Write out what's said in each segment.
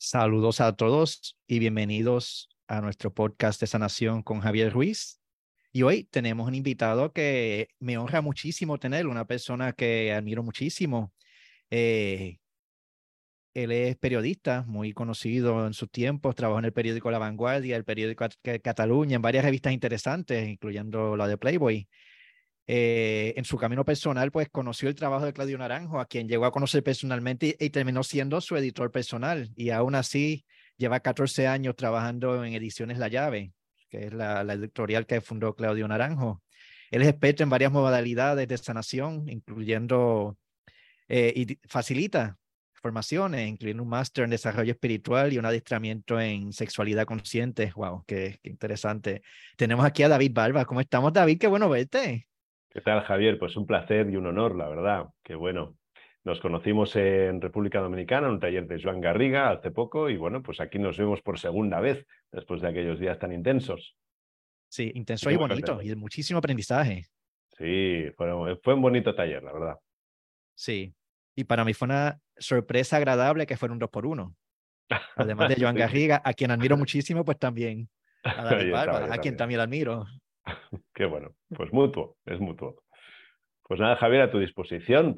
Saludos a todos y bienvenidos a nuestro podcast de sanación con Javier Ruiz. Y hoy tenemos un invitado que me honra muchísimo tener, una persona que admiro muchísimo. Eh, Él es periodista, muy conocido en sus tiempos, trabajó en el periódico La Vanguardia, el periódico Cataluña, en varias revistas interesantes, incluyendo la de Playboy. En su camino personal, pues conoció el trabajo de Claudio Naranjo, a quien llegó a conocer personalmente y terminó siendo su editor personal. Y aún así, lleva 14 años trabajando en Ediciones La Llave, que es la editorial que fundó Claudio Naranjo. Él es experto en varias modalidades de sanación, incluyendo y facilita formaciones, incluyendo un máster en desarrollo espiritual y un adiestramiento en sexualidad consciente. Wow, qué interesante. Tenemos aquí a David Barba. ¿Cómo estamos, David? Qué bueno verte. ¿Qué tal, Javier? Pues un placer y un honor, la verdad. Qué bueno. Nos conocimos en República Dominicana, en un taller de Joan Garriga hace poco, y bueno, pues aquí nos vemos por segunda vez después de aquellos días tan intensos. Sí, Así intenso que y muy bonito y contentos. de muchísimo aprendizaje. Sí, fue un bonito taller, la verdad. Sí. Y para mí fue una sorpresa agradable que fuera un 2x1. Además de Joan Sí, sí. Garriga, a quien admiro muchísimo, pues también a David Ahí estaba Barba, yo a quien también. también admiro. Qué bueno. Pues mutuo, es mutuo. Pues nada, Javier, a tu disposición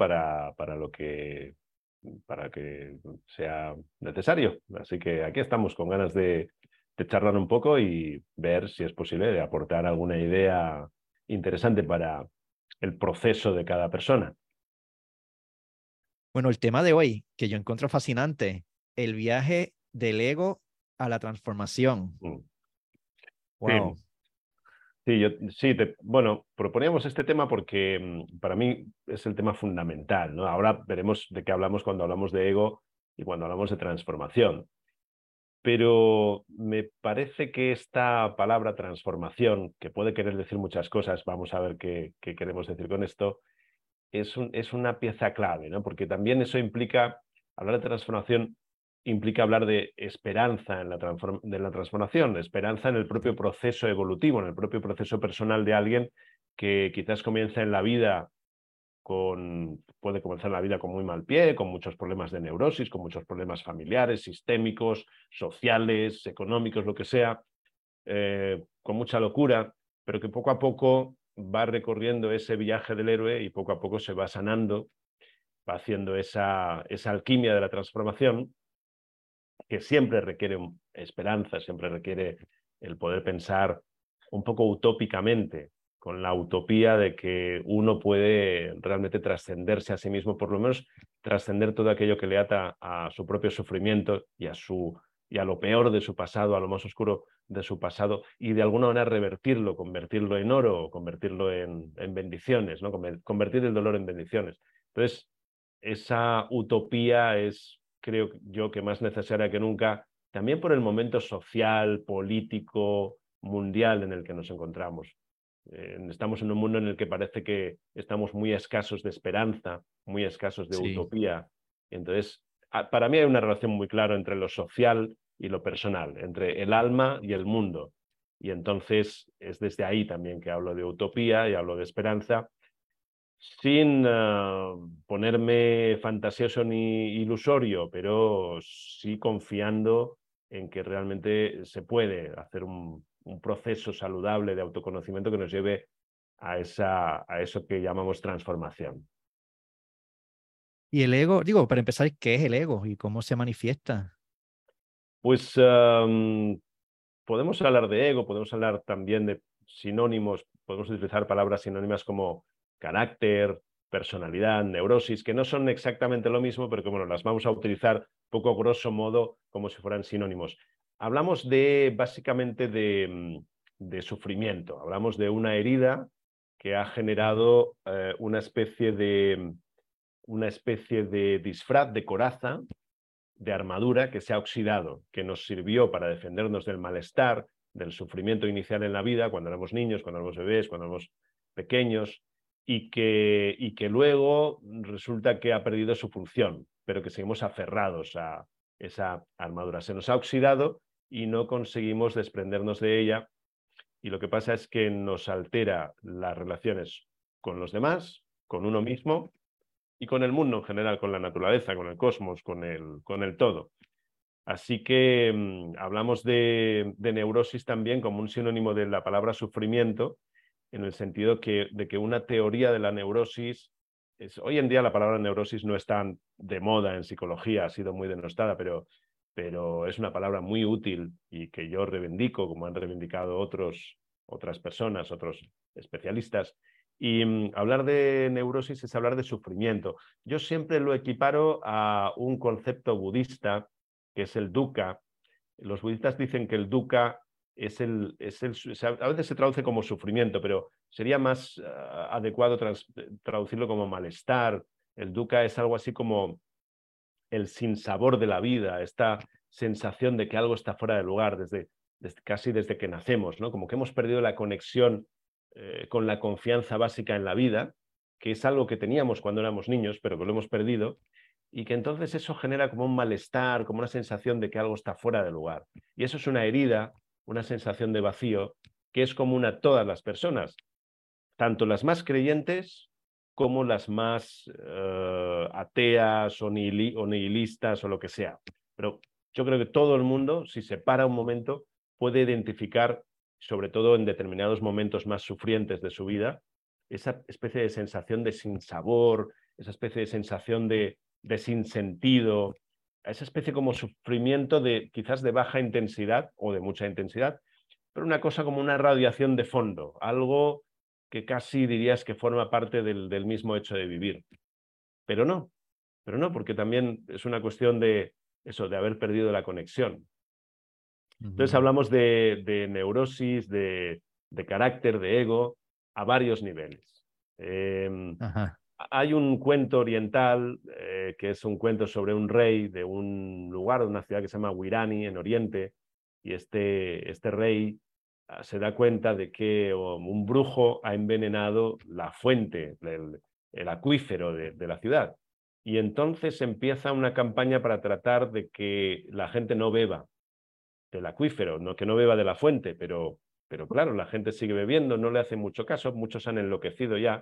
para que sea necesario. Así que aquí estamos con ganas de charlar un poco y ver si es posible de aportar alguna idea interesante para el proceso de cada persona. Bueno, el tema de hoy, que yo encuentro fascinante, el viaje del ego a la transformación. Mm. Wow. Sí, sí, bueno, proponíamos este tema porque para mí es el tema fundamental, ¿no? Ahora veremos de qué hablamos cuando hablamos de ego y cuando hablamos de transformación. Pero me parece que esta palabra transformación, que puede querer decir muchas cosas, vamos a ver qué queremos decir con esto, es una pieza clave, ¿no? Porque también eso implica, hablar de transformación implica hablar de esperanza en de la transformación, esperanza en el propio proceso evolutivo, en el propio proceso personal de alguien que quizás comienza en la vida puede comenzar la vida con muy mal pie, con muchos problemas de neurosis, con muchos problemas familiares, sistémicos, sociales, económicos, lo que sea, con mucha locura, pero que poco a poco va recorriendo ese viaje del héroe y poco a poco se va sanando, va haciendo esa alquimia de la transformación que siempre requiere esperanza, siempre requiere el poder pensar un poco utópicamente, con la utopía de que uno puede realmente trascenderse a sí mismo, por lo menos trascender todo aquello que le ata a su propio sufrimiento y a lo peor de su pasado, a lo más oscuro de su pasado, y de alguna manera revertirlo, convertirlo en oro, o convertirlo en bendiciones, ¿no? Convertir el dolor en bendiciones. Entonces, esa utopía es, creo yo, que más necesaria que nunca, también por el momento social, político, mundial en el que nos encontramos. Estamos en un mundo en el que parece que estamos muy escasos de esperanza, muy escasos de Sí. utopía. Entonces, para mí hay una relación muy clara entre lo social y lo personal, entre el alma y el mundo. Y entonces es desde ahí también que hablo de utopía y hablo de esperanza, sin ponerme fantasioso ni ilusorio, pero sí confiando en que realmente se puede hacer un proceso saludable de autoconocimiento que nos lleve a eso que llamamos transformación. Y el ego, digo, para empezar, ¿qué es el ego y cómo se manifiesta? Pues podemos hablar de ego, podemos hablar también de sinónimos, podemos utilizar palabras sinónimas como carácter, personalidad, neurosis, que no son exactamente lo mismo, pero que bueno, las vamos a utilizar poco grosso modo como si fueran sinónimos. Hablamos básicamente de sufrimiento, hablamos de una herida que ha generado una especie de disfraz, de coraza, de armadura que se ha oxidado, que nos sirvió para defendernos del malestar, del sufrimiento inicial en la vida, cuando éramos niños, cuando éramos bebés, cuando éramos pequeños, y que luego resulta que ha perdido su función, pero que seguimos aferrados a esa armadura. Se nos ha oxidado y no conseguimos desprendernos de ella, y lo que pasa es que nos altera las relaciones con los demás, con uno mismo, y con el mundo en general, con la naturaleza, con el cosmos, con el todo. Así que hablamos de neurosis también como un sinónimo de la palabra sufrimiento, en el sentido de que una teoría de la neurosis hoy en día la palabra neurosis no es tan de moda en psicología, ha sido muy denostada, pero es una palabra muy útil y que yo reivindico, como han reivindicado otras personas, otros especialistas. Y hablar de neurosis es hablar de sufrimiento. Yo siempre lo equiparo a un concepto budista, que es el dukkha. Los budistas dicen que el dukkha a veces se traduce como sufrimiento, pero sería más adecuado traducirlo como malestar. El dukkha es algo así como el sinsabor de la vida, esta sensación de que algo está fuera de lugar casi desde que nacemos, ¿no? Como que hemos perdido la conexión con la confianza básica en la vida, que es algo que teníamos cuando éramos niños, pero que lo hemos perdido, y que entonces eso genera como un malestar, como una sensación de que algo está fuera de lugar. Y eso es una herida, una sensación de vacío, que es común a todas las personas, tanto las más creyentes como las más ateas o nihilistas o lo que sea. Pero yo creo que todo el mundo, si se para un momento, puede identificar, sobre todo en determinados momentos más sufrientes de su vida, esa especie de sensación de sinsabor, esa especie de sensación de sinsentido, esa especie como sufrimiento quizás de baja intensidad o de mucha intensidad, pero una cosa como una radiación de fondo, algo que casi dirías que forma parte del mismo hecho de vivir. Pero no, porque también es una cuestión de eso, de haber perdido la conexión. Entonces hablamos de neurosis, de carácter, de ego, a varios niveles. Hay un cuento oriental que es un cuento sobre un rey de un lugar, de una ciudad que se llama Wirani, en Oriente, y este rey se da cuenta de que un brujo ha envenenado la fuente, el acuífero de la ciudad. Y entonces empieza una campaña para tratar de que la gente no beba del acuífero, no, que no beba de la fuente, pero claro, la gente sigue bebiendo, no le hace mucho caso, muchos han enloquecido ya.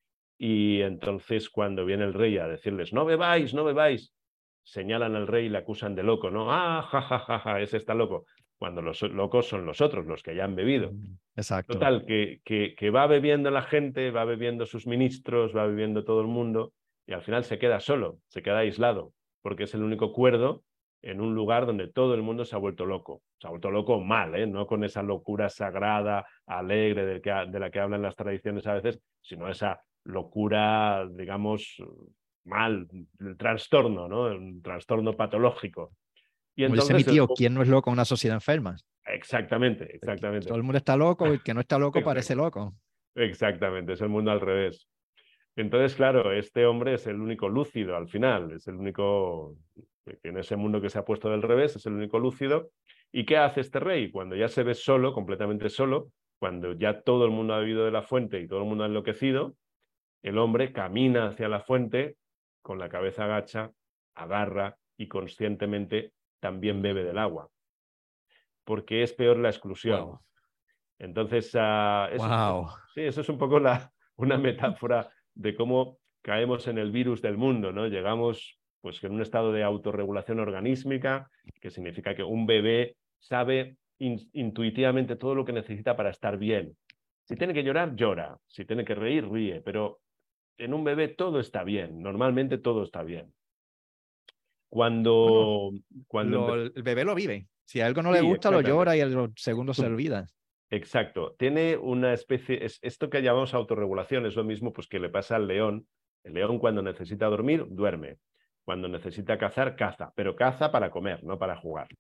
Y entonces cuando viene el rey a decirles, no bebáis, no bebáis, señalan al rey y le acusan de loco, ¿no? Ah, ja, ja, ja, ja, ese está loco. Cuando los locos son los otros, los que ya han bebido. Exacto. Total, que va bebiendo la gente, va bebiendo sus ministros, va bebiendo todo el mundo, y al final se queda solo, se queda aislado, porque es el único cuerdo en un lugar donde todo el mundo se ha vuelto loco. Se ha vuelto loco mal, ¿eh? No con esa locura sagrada, alegre, de la que hablan las tradiciones a veces, sino esa locura, digamos, mal, el trastorno, ¿no? Un trastorno patológico. Y Como dice mi entonces tío, ¿quién no es loco en una sociedad enferma? exactamente, exactamente. Todo el mundo está loco y el que no está loco parece loco. Exactamente, es el mundo al revés. Entonces, claro, este hombre es el único lúcido al final, es el único, que en ese mundo que se ha puesto del revés, es el único lúcido. ¿Y qué hace este rey? Cuando ya se ve solo, completamente solo, cuando ya todo el mundo ha bebido de la fuente y todo el mundo ha enloquecido, el hombre camina hacia la fuente con la cabeza agacha, agarra y conscientemente también bebe del agua, porque es peor la exclusión. Wow. Entonces, Wow. sí, eso es un poco una metáfora de cómo caemos en el virus del mundo, ¿no? Llegamos pues en un estado de autorregulación organísmica, que significa que un bebé sabe intuitivamente todo lo que necesita para estar bien. Si tiene que llorar, llora. Si tiene que reír, ríe. Pero en un bebé todo está bien. Normalmente todo está bien. Bueno, Cuando el bebé lo vive. Si a algo no le sí, gusta, lo llora exactamente. y a los segundos se olvida. Exacto. Tiene una especie, esto que llamamos autorregulación es lo mismo pues, que le pasa al león. El león cuando necesita dormir, duerme. Cuando necesita cazar, caza. Pero caza para comer, no para jugar.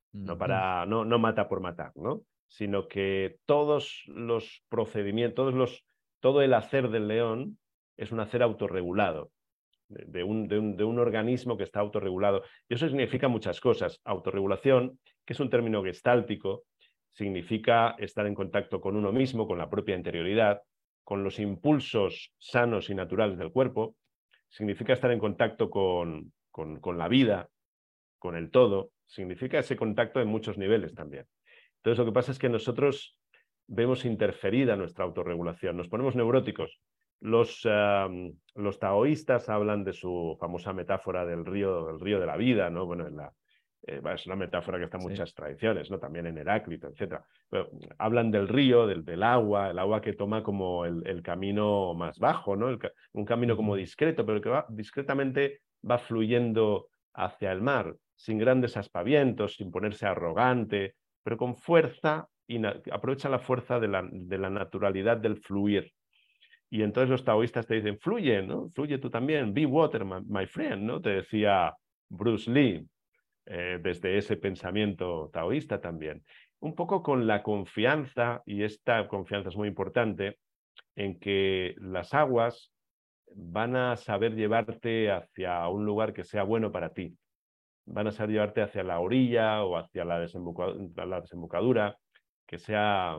No mata por matar, ¿no? Sino que todos los procedimientos, todo el hacer del león es un hacer autorregulado, de un organismo que está autorregulado. Y eso significa muchas cosas. Autorregulación, que es un término gestáltico, significa estar en contacto con uno mismo, con la propia interioridad, con los impulsos sanos y naturales del cuerpo. Significa estar en contacto con la vida, con el todo. Significa ese contacto en muchos niveles también. Entonces, lo que pasa es que nosotros vemos interferida nuestra autorregulación, nos ponemos neuróticos. Los taoístas hablan de su famosa metáfora del río de la vida, ¿no? Bueno, Es una metáfora que está en Sí. muchas tradiciones, ¿no? También en Heráclito, etc. Pero hablan del río, del agua, el agua que toma como el camino más bajo, ¿no? Un camino como discreto, pero que discretamente va fluyendo hacia el mar, sin grandes aspavientos, sin ponerse arrogante, pero con fuerza y aprovecha la fuerza de la naturalidad del fluir. Y entonces los taoístas te dicen, fluye, ¿no? Fluye tú también, be water, my friend, ¿no? Te decía Bruce Lee, desde ese pensamiento taoísta también. Un poco con la confianza, y esta confianza es muy importante, en que las aguas van a saber llevarte hacia un lugar que sea bueno para ti. Van a saber llevarte hacia la orilla o hacia la desembocadura, que sea,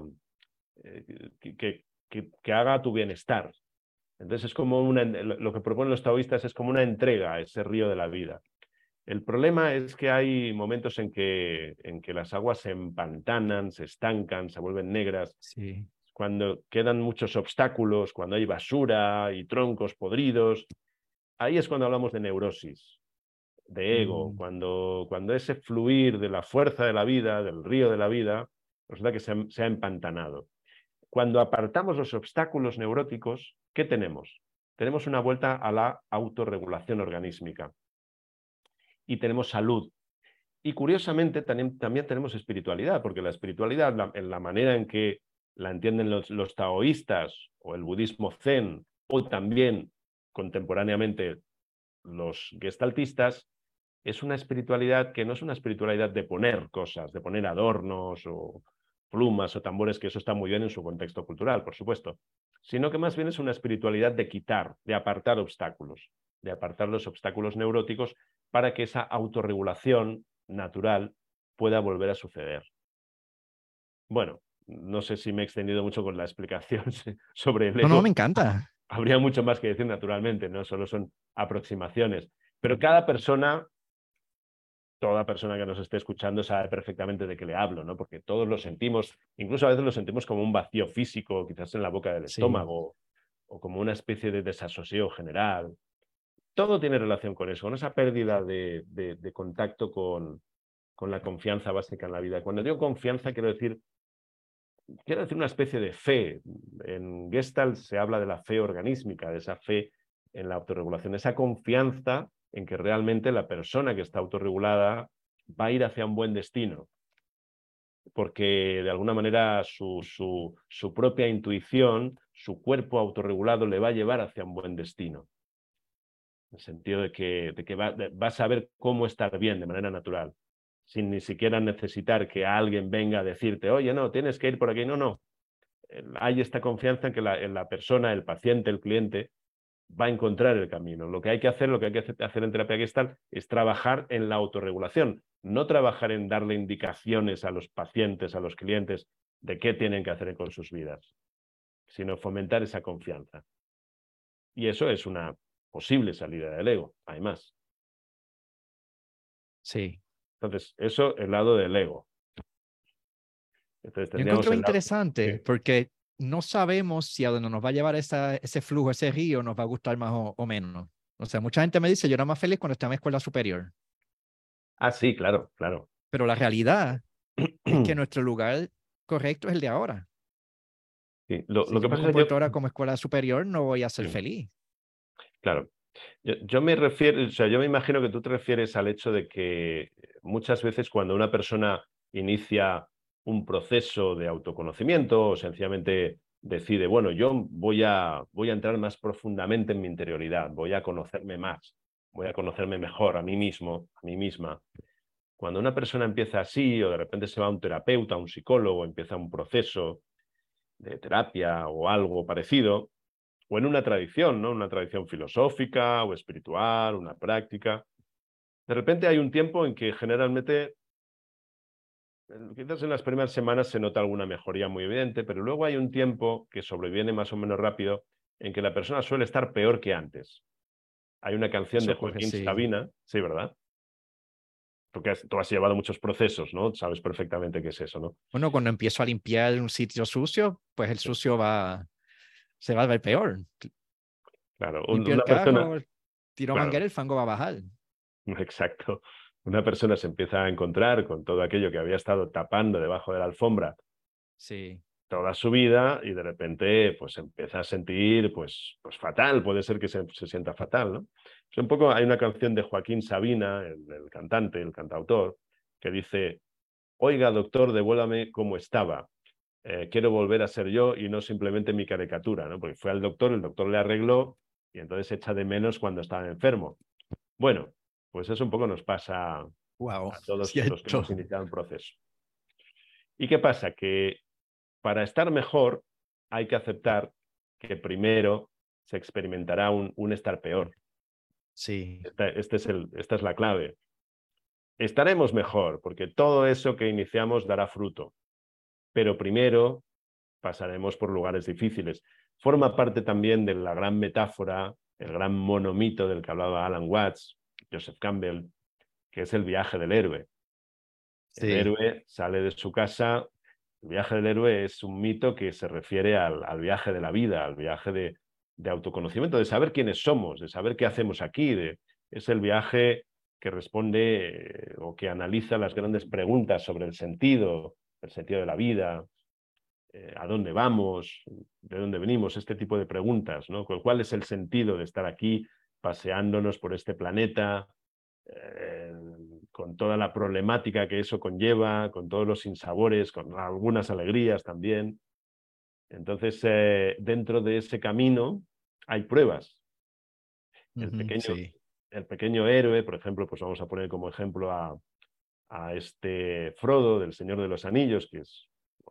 que haga tu bienestar. Entonces es como lo que proponen los taoístas es como una entrega a ese río de la vida. El problema es que hay momentos en que las aguas se empantanan, se estancan, se vuelven negras, Sí. cuando quedan muchos obstáculos, cuando hay basura y troncos podridos. Ahí es cuando hablamos de neurosis, de ego, cuando ese fluir de la fuerza de la vida, del río de la vida, resulta que se ha empantanado. Cuando apartamos los obstáculos neuróticos, ¿qué tenemos? Tenemos una vuelta a la autorregulación organísmica y tenemos salud. Y curiosamente también tenemos espiritualidad, porque la espiritualidad, en la manera en que la entienden los taoístas o el budismo zen, o también contemporáneamente los gestaltistas, es una espiritualidad que no es una espiritualidad de poner cosas, de poner adornos o plumas o tambores, que eso está muy bien en su contexto cultural, por supuesto, sino que más bien es una espiritualidad de quitar, de apartar obstáculos, de apartar los obstáculos neuróticos para que esa autorregulación natural pueda volver a suceder. Bueno, no sé si me he extendido mucho con la explicación sobre el No, ego. me encanta. Habría mucho más que decir, naturalmente, no solo son aproximaciones, pero cada persona, toda persona que nos esté escuchando sabe perfectamente de qué le hablo, ¿no? Porque todos lo sentimos, incluso a veces lo sentimos como un vacío físico, quizás en la boca del Sí. estómago, o como una especie de desasosiego general. Todo tiene relación con eso, con esa pérdida de contacto con la confianza básica en la vida. Cuando digo confianza, quiero decir una especie de fe. En Gestalt se habla de la fe organísmica, de esa fe en la autorregulación, esa confianza en que realmente la persona que está autorregulada va a ir hacia un buen destino, porque de alguna manera su propia intuición, su cuerpo autorregulado le va a llevar hacia un buen destino, en el sentido de que va a saber cómo estar bien de manera natural, sin ni siquiera necesitar que alguien venga a decirte, oye, no, tienes que ir por aquí. No, no. Hay esta confianza en que la persona, el paciente, el cliente, va a encontrar el camino. Lo que hay que hacer en terapia Gestalt es trabajar en la autorregulación, no trabajar en darle indicaciones a los pacientes, a los clientes, de qué tienen que hacer con sus vidas, sino fomentar esa confianza. Y eso es una posible salida del ego, además. Sí. Entonces, eso el lado del ego. Entonces Yo tendríamos encontré el lado... interesante porque no sabemos si a donde nos va a llevar ese flujo, ese río, nos va a gustar más o menos. O sea, mucha gente me dice, yo era más feliz cuando estaba en escuela superior, Ah, sí, claro, claro. pero la realidad es que nuestro lugar correcto es el de ahora. Sí. Si Lo yo que me pasa es que comporto ahora como escuela superior, no voy a ser sí, feliz. claro. Yo me refiero, o sea, yo me imagino que tú te refieres al hecho de que muchas veces cuando una persona inicia un proceso de autoconocimiento o sencillamente decide, bueno, yo voy a entrar más profundamente en mi interioridad, voy a conocerme más, voy a conocerme mejor a mí mismo, a mí misma. Cuando una persona empieza así o de repente se va a un terapeuta, a un psicólogo, empieza un proceso de terapia o algo parecido, o en una tradición, ¿no? Una tradición filosófica o espiritual, una práctica. De repente hay un tiempo en que generalmente, quizás en las primeras semanas se nota alguna mejoría muy evidente, pero luego hay un tiempo que sobreviene más o menos rápido en que la persona suele estar peor que antes. Hay una canción Eso de ocurre, Joaquín sí. Sabina, sí, ¿verdad? Porque tú has llevado muchos procesos, ¿no? Sabes perfectamente qué es eso, ¿no? Bueno, cuando empiezo a limpiar un sitio sucio, pues el Sí, sucio se va a ver peor. claro, Limpio el una persona, carro, tiro claro, manguera, el fango va a bajar. exacto. una persona se empieza a encontrar con todo aquello que había estado tapando debajo de la alfombra Sí. toda su vida y de repente pues empieza a sentir pues fatal, puede ser que se sienta fatal, ¿no? Es un poco, hay una canción de Joaquín Sabina, el cantante, el cantautor, que dice: oiga, doctor, devuélvame como estaba. Quiero volver a ser yo y no simplemente mi caricatura, ¿no? Porque fue al doctor, el doctor le arregló y entonces echa de menos cuando estaba enfermo. Bueno, pues eso un poco nos pasa Wow, a todos los que cierto. hemos iniciado un proceso. ¿Y qué pasa? Que para estar mejor hay que aceptar que primero se experimentará un estar peor. Sí. Esta es la clave. Estaremos mejor porque todo eso que iniciamos dará fruto, pero primero pasaremos por lugares difíciles. Forma parte también de la gran metáfora, el gran monomito del que hablaba Alan Watts, Joseph Campbell, que es el viaje del héroe. El Sí. héroe sale de su casa. El viaje del héroe es un mito que se refiere al viaje de la vida, al viaje de autoconocimiento, de saber quiénes somos, de saber qué hacemos aquí. Es el viaje que responde o que analiza las grandes preguntas sobre el sentido de la vida, a dónde vamos, de dónde venimos, este tipo de preguntas, ¿no? ¿Cuál es el sentido de estar aquí paseándonos por este planeta? Eh, con toda la problemática que eso conlleva, con todos los sinsabores, con algunas alegrías también. Entonces, dentro de ese camino hay pruebas. El Ujú, pequeño, sí. el pequeño héroe, por ejemplo, pues vamos a poner como ejemplo a este Frodo del Señor de los Anillos, que es,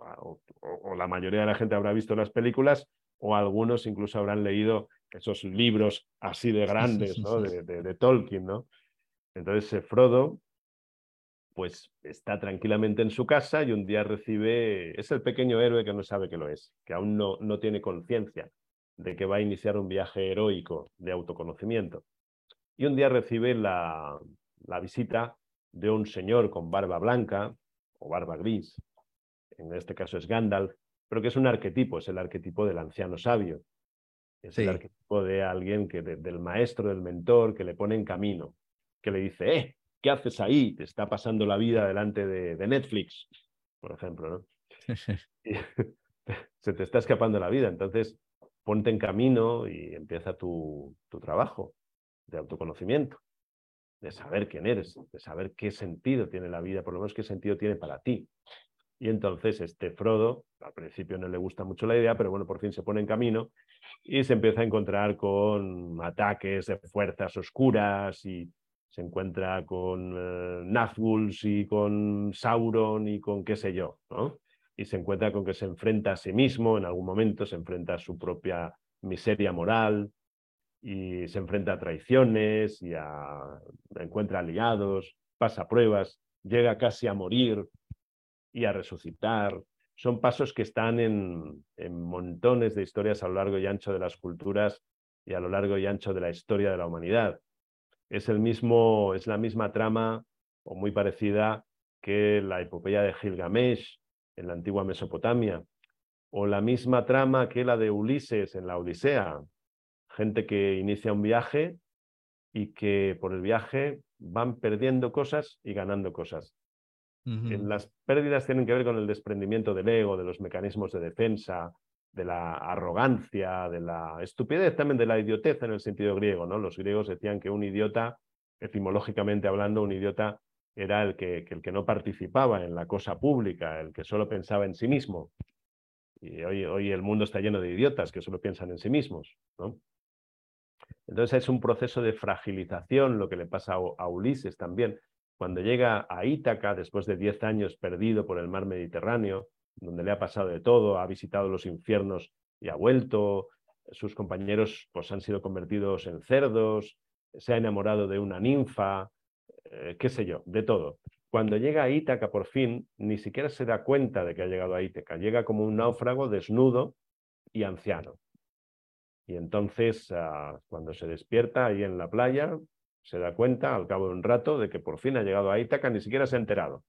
o la mayoría de la gente habrá visto las películas, o algunos incluso habrán leído esos libros así de grandes, ¿no? de Tolkien, ¿no? Entonces, Frodo pues está tranquilamente en su casa y un día recibe, es el pequeño héroe que no sabe que lo es, que aún no tiene conciencia de que va a iniciar un viaje heroico de autoconocimiento. Y un día recibe la visita de un señor con barba blanca o barba gris, en este caso es Gandalf, pero que es un arquetipo, es el arquetipo del anciano sabio, es el Sí. arquetipo de alguien del maestro, del mentor, que le pone en camino, que le dice, ¿qué haces ahí? Te está pasando la vida delante de Netflix, por ejemplo, ¿no? Y se te está escapando la vida, entonces ponte en camino y empieza tu trabajo de autoconocimiento, de saber quién eres, de saber qué sentido tiene la vida, por lo menos qué sentido tiene para ti. Y entonces este Frodo, al principio no le gusta mucho la idea, pero bueno, por fin se pone en camino y se empieza a encontrar con ataques de fuerzas oscuras y se encuentra con Nazguls y con Sauron y con qué sé yo, ¿no? Y se encuentra con que se enfrenta a sí mismo, en algún momento se enfrenta a su propia miseria moral y se enfrenta a traiciones y encuentra aliados, pasa pruebas, llega casi a morir y a resucitar. Son pasos que están en montones de historias a lo largo y ancho de las culturas y a lo largo y ancho de la historia de la humanidad. Es la misma trama o muy parecida que la epopeya de Gilgamesh en la antigua Mesopotamia, o la misma trama que la de Ulises en la Odisea. Gente que inicia un viaje y que por el viaje van perdiendo cosas y ganando cosas. Ujú. Las pérdidas tienen que ver con el desprendimiento del ego, de los mecanismos de defensa, de la arrogancia, de la estupidez, también de la idiotez en el sentido griego, ¿no? Los griegos decían que un idiota, etimológicamente hablando, un idiota era el que no participaba en la cosa pública, el que solo pensaba en sí mismo. Y hoy el mundo está lleno de idiotas que solo piensan en sí mismos, ¿no? Entonces es un proceso de fragilización lo que le pasa a Ulises también. Cuando llega a Ítaca, después de 10 años perdido por el mar Mediterráneo, donde le ha pasado de todo, ha visitado los infiernos y ha vuelto, sus compañeros pues, han sido convertidos en cerdos, se ha enamorado de una ninfa, qué sé yo, de todo. Cuando llega a Ítaca, por fin, ni siquiera se da cuenta de que ha llegado a Ítaca. Llega como un náufrago desnudo y anciano. Y entonces, cuando se despierta ahí en la playa, se da cuenta al cabo de un rato de que por fin ha llegado a Ítaca, ni siquiera se ha enterado.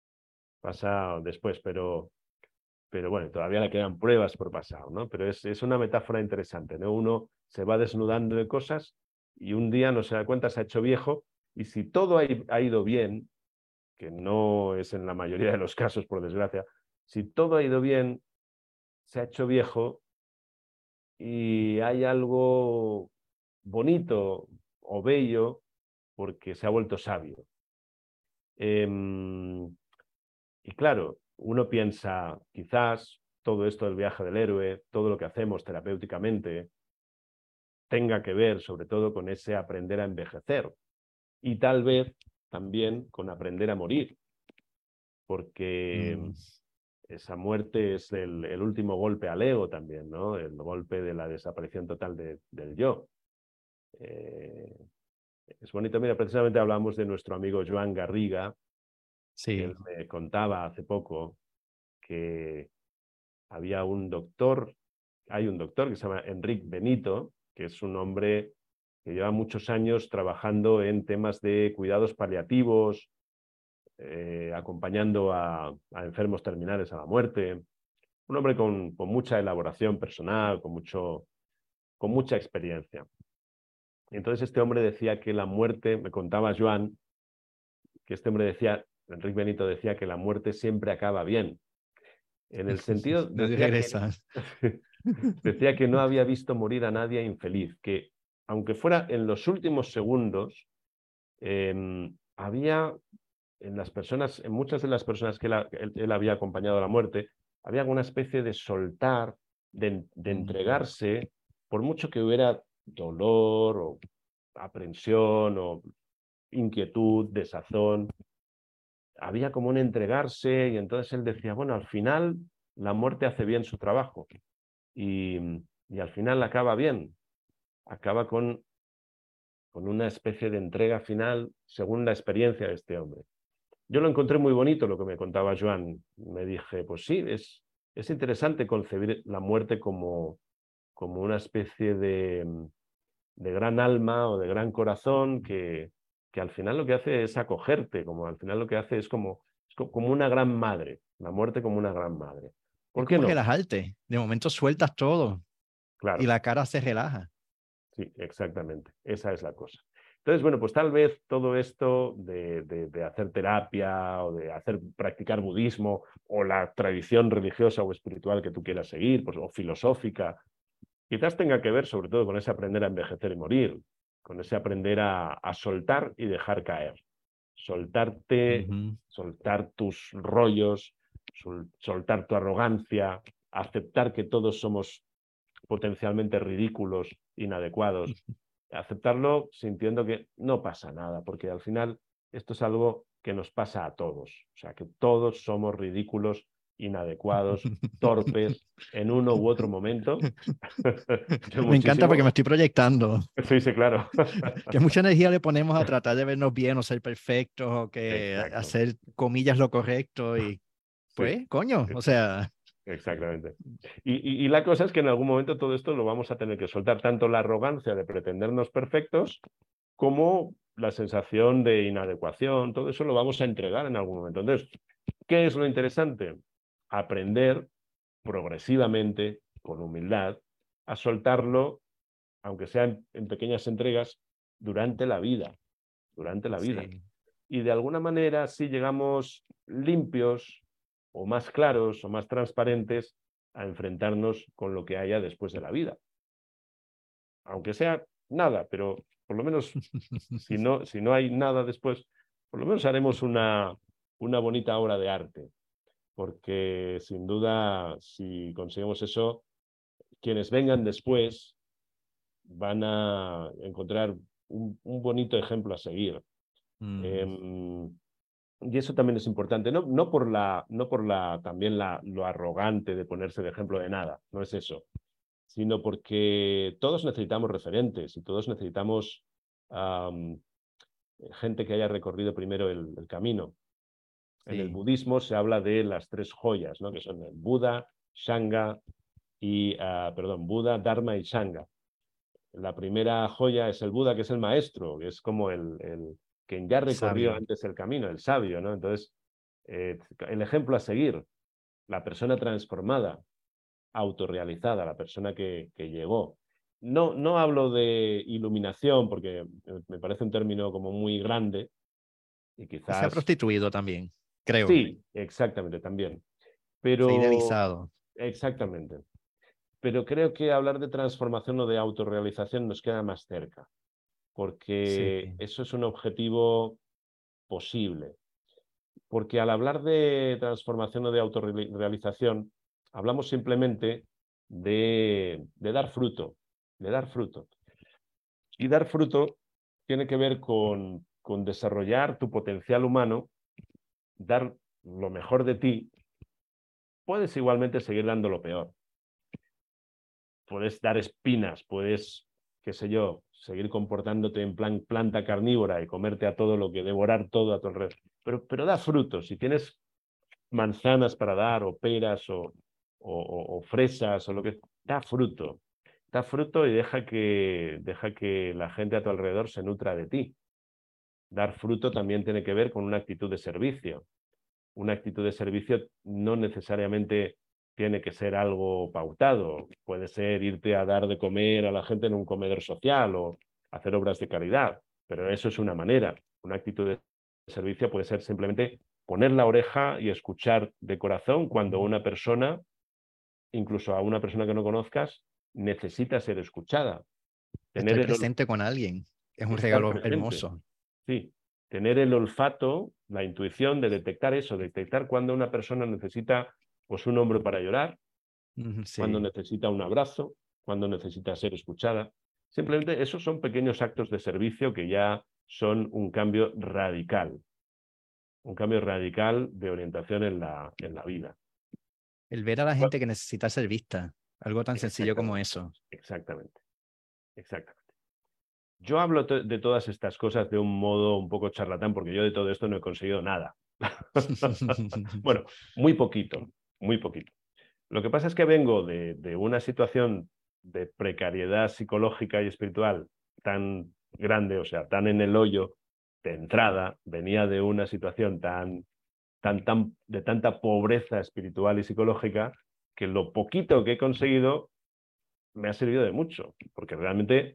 Pasa después, pero bueno, todavía le quedan pruebas por pasar, ¿no? Pero es una metáfora interesante, ¿no? Uno se va desnudando de cosas y un día no se da cuenta, se ha hecho viejo Y si todo ha ido bien, que no es en la mayoría de los casos, por desgracia, si todo ha ido bien, se ha hecho viejo y hay algo bonito o bello porque se ha vuelto sabio. Y claro, uno piensa, quizás todo esto del viaje del héroe, todo lo que hacemos terapéuticamente, tenga que ver sobre todo con ese aprender a envejecer y tal vez también con aprender a morir, porque Mm, esa muerte es el último golpe al ego también, ¿no? El golpe de la desaparición total del yo. Eh, es bonito, mira, precisamente hablamos de nuestro amigo Joan Garriga, que él sí, me contaba hace poco que había hay un doctor que se llama Enric Benito, que es un hombre que lleva muchos años trabajando en temas de cuidados paliativos, acompañando a enfermos terminales a la muerte. Un hombre con mucha elaboración personal, con mucha experiencia. Y entonces este hombre decía que la muerte, me contaba Joan, que este hombre decía, Enric Benito decía que la muerte siempre acaba bien. En el sentido, nadie regresa. decía que no había visto morir a nadie infeliz, que aunque fuera en los últimos segundos, había en las personas, en muchas de las personas que él había acompañado a la muerte, había alguna especie de soltar, de Mm, entregarse, por mucho que hubiera dolor o aprensión o inquietud, desazón, había como un entregarse y entonces él decía, bueno, al final la muerte hace bien su trabajo y, y al final acaba bien, acaba con una especie de entrega final según la experiencia de este hombre. Yo lo encontré muy bonito lo que me contaba Joan. Me dije, pues sí, es interesante concebir la muerte como una especie de gran alma o de gran corazón que al final lo que hace es acogerte, como al final lo que hace como una gran madre, la muerte como una gran madre. es ¿Por qué como no? relajarte. De momento sueltas todo y Claro, la cara se relaja. sí, exactamente. Esa es la cosa. Entonces, bueno, pues tal vez todo esto de hacer terapia o de practicar budismo o la tradición religiosa o espiritual que tú quieras seguir, pues, o filosófica, quizás tenga que ver sobre todo con ese aprender a envejecer y morir, con ese aprender a soltar y dejar caer. Soltarte, Ujú. soltar tus rollos, soltar tu arrogancia, aceptar que todos somos potencialmente ridículos, inadecuados, aceptarlo sintiendo que no pasa nada, porque al final esto es algo que nos pasa a todos, o sea, que todos somos ridículos, inadecuados, torpes en uno u otro momento. Yo Me encanta porque me muchísimo. estoy proyectando. Sí, sí, claro. Que mucha energía le ponemos a tratar de vernos bien o ser perfectos o que Exacto. hacer comillas lo correcto y Sí, pues, coño, o sea, exactamente. Y la cosa es que en algún momento todo esto lo vamos a tener que soltar, tanto la arrogancia de pretendernos perfectos como la sensación de inadecuación, todo eso lo vamos a entregar en algún momento. Entonces, ¿qué es lo interesante? Aprender progresivamente, con humildad, a soltarlo, aunque sea en pequeñas entregas, durante la vida, durante la vida. sí. Y de alguna manera, si llegamos limpios o más claros o más transparentes a enfrentarnos con lo que haya después de la vida. Aunque sea nada, pero por lo menos si no hay nada después, por lo menos haremos una bonita obra de arte, porque sin duda, si conseguimos eso, quienes vengan después van a encontrar un bonito ejemplo a seguir. Mm, Eh, y eso también es importante, no por también lo arrogante de ponerse de ejemplo de nada, no es eso, sino porque todos necesitamos referentes y todos necesitamos um, gente que haya recorrido primero el camino. En el sí, budismo se habla de las tres joyas, ¿no? Que son el Buda, Shanga perdón, Buda, Dharma y Shanga. La primera joya es el Buda, que es el maestro, que es como quien ya recorrió sabio. antes el camino, el sabio, ¿no? Entonces, el ejemplo a seguir, la persona transformada, autorrealizada, la persona que llegó. no hablo de iluminación porque me parece un término como muy grande y Que se ha quizás prostituido también, creo. sí, exactamente, también. Se ha Pero, idealizado. exactamente. Pero creo que hablar de transformación o de autorrealización nos queda más cerca, Sí, porque eso es un objetivo posible. Porque al hablar de transformación o de autorrealización, hablamos simplemente de dar fruto, de dar fruto. Y dar fruto tiene que ver con desarrollar tu potencial humano, dar lo mejor de ti. Puedes igualmente seguir dando lo peor. Puedes dar espinas, puedes, qué sé yo, seguir comportándote en plan planta carnívora y comerte a todo lo que devorar todo a tu alrededor. Pero da frutos. Si tienes manzanas para dar, o peras, o fresas, o lo que... Da fruto. Da fruto y deja que la gente a tu alrededor se nutra de ti. Dar fruto también tiene que ver con una actitud de servicio. Una actitud de servicio no necesariamente tiene que ser algo pautado. Puede ser irte a dar de comer a la gente en un comedor social o hacer obras de caridad, pero eso es una manera. Una actitud de servicio puede ser simplemente poner la oreja y escuchar de corazón cuando una persona, incluso a una persona que no conozcas, necesita ser escuchada. Tener estar el, presente con alguien es un estar regalo presente. hermoso. Sí, tener el olfato, la intuición de detectar eso, detectar cuando una persona necesita pues un hombro para llorar, cuando Sí, necesita un abrazo, cuando necesita ser escuchada. Simplemente esos son pequeños actos de servicio que ya son un cambio radical de orientación en la vida. el ver a la gente que necesita ser vista, algo tan sencillo como Exactamente, eso. exactamente, exactamente. Yo hablo de todas estas cosas de un modo un poco charlatán porque yo de todo esto no he conseguido nada. Bueno, muy poquito, muy poquito. Lo que pasa es que vengo de una situación de precariedad psicológica y espiritual tan grande, o sea, tan en el hoyo de entrada, venía de una situación de tanta pobreza espiritual y psicológica que lo poquito que he conseguido me ha servido de mucho, porque realmente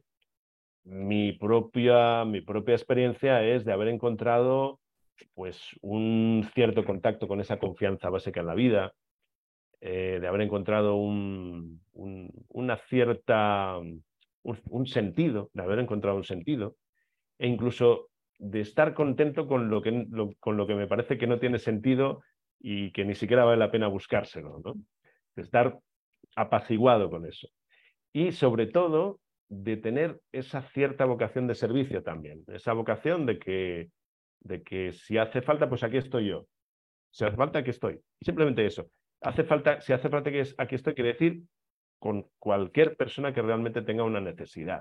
mi propia experiencia es de haber encontrado pues un cierto contacto con esa confianza básica en la vida, de haber encontrado una cierta, sentido, de haber encontrado un sentido, e incluso de estar contento con lo que me parece que no tiene sentido y que ni siquiera vale la pena buscárselo, ¿no? De estar apaciguado con eso. Y sobre todo, de tener esa cierta vocación de servicio también, esa vocación de que si hace falta, pues aquí estoy yo. Si hace falta, aquí estoy. Simplemente eso. Hace falta, si hace falta que aquí estoy, quiere decir con cualquier persona que realmente tenga una necesidad.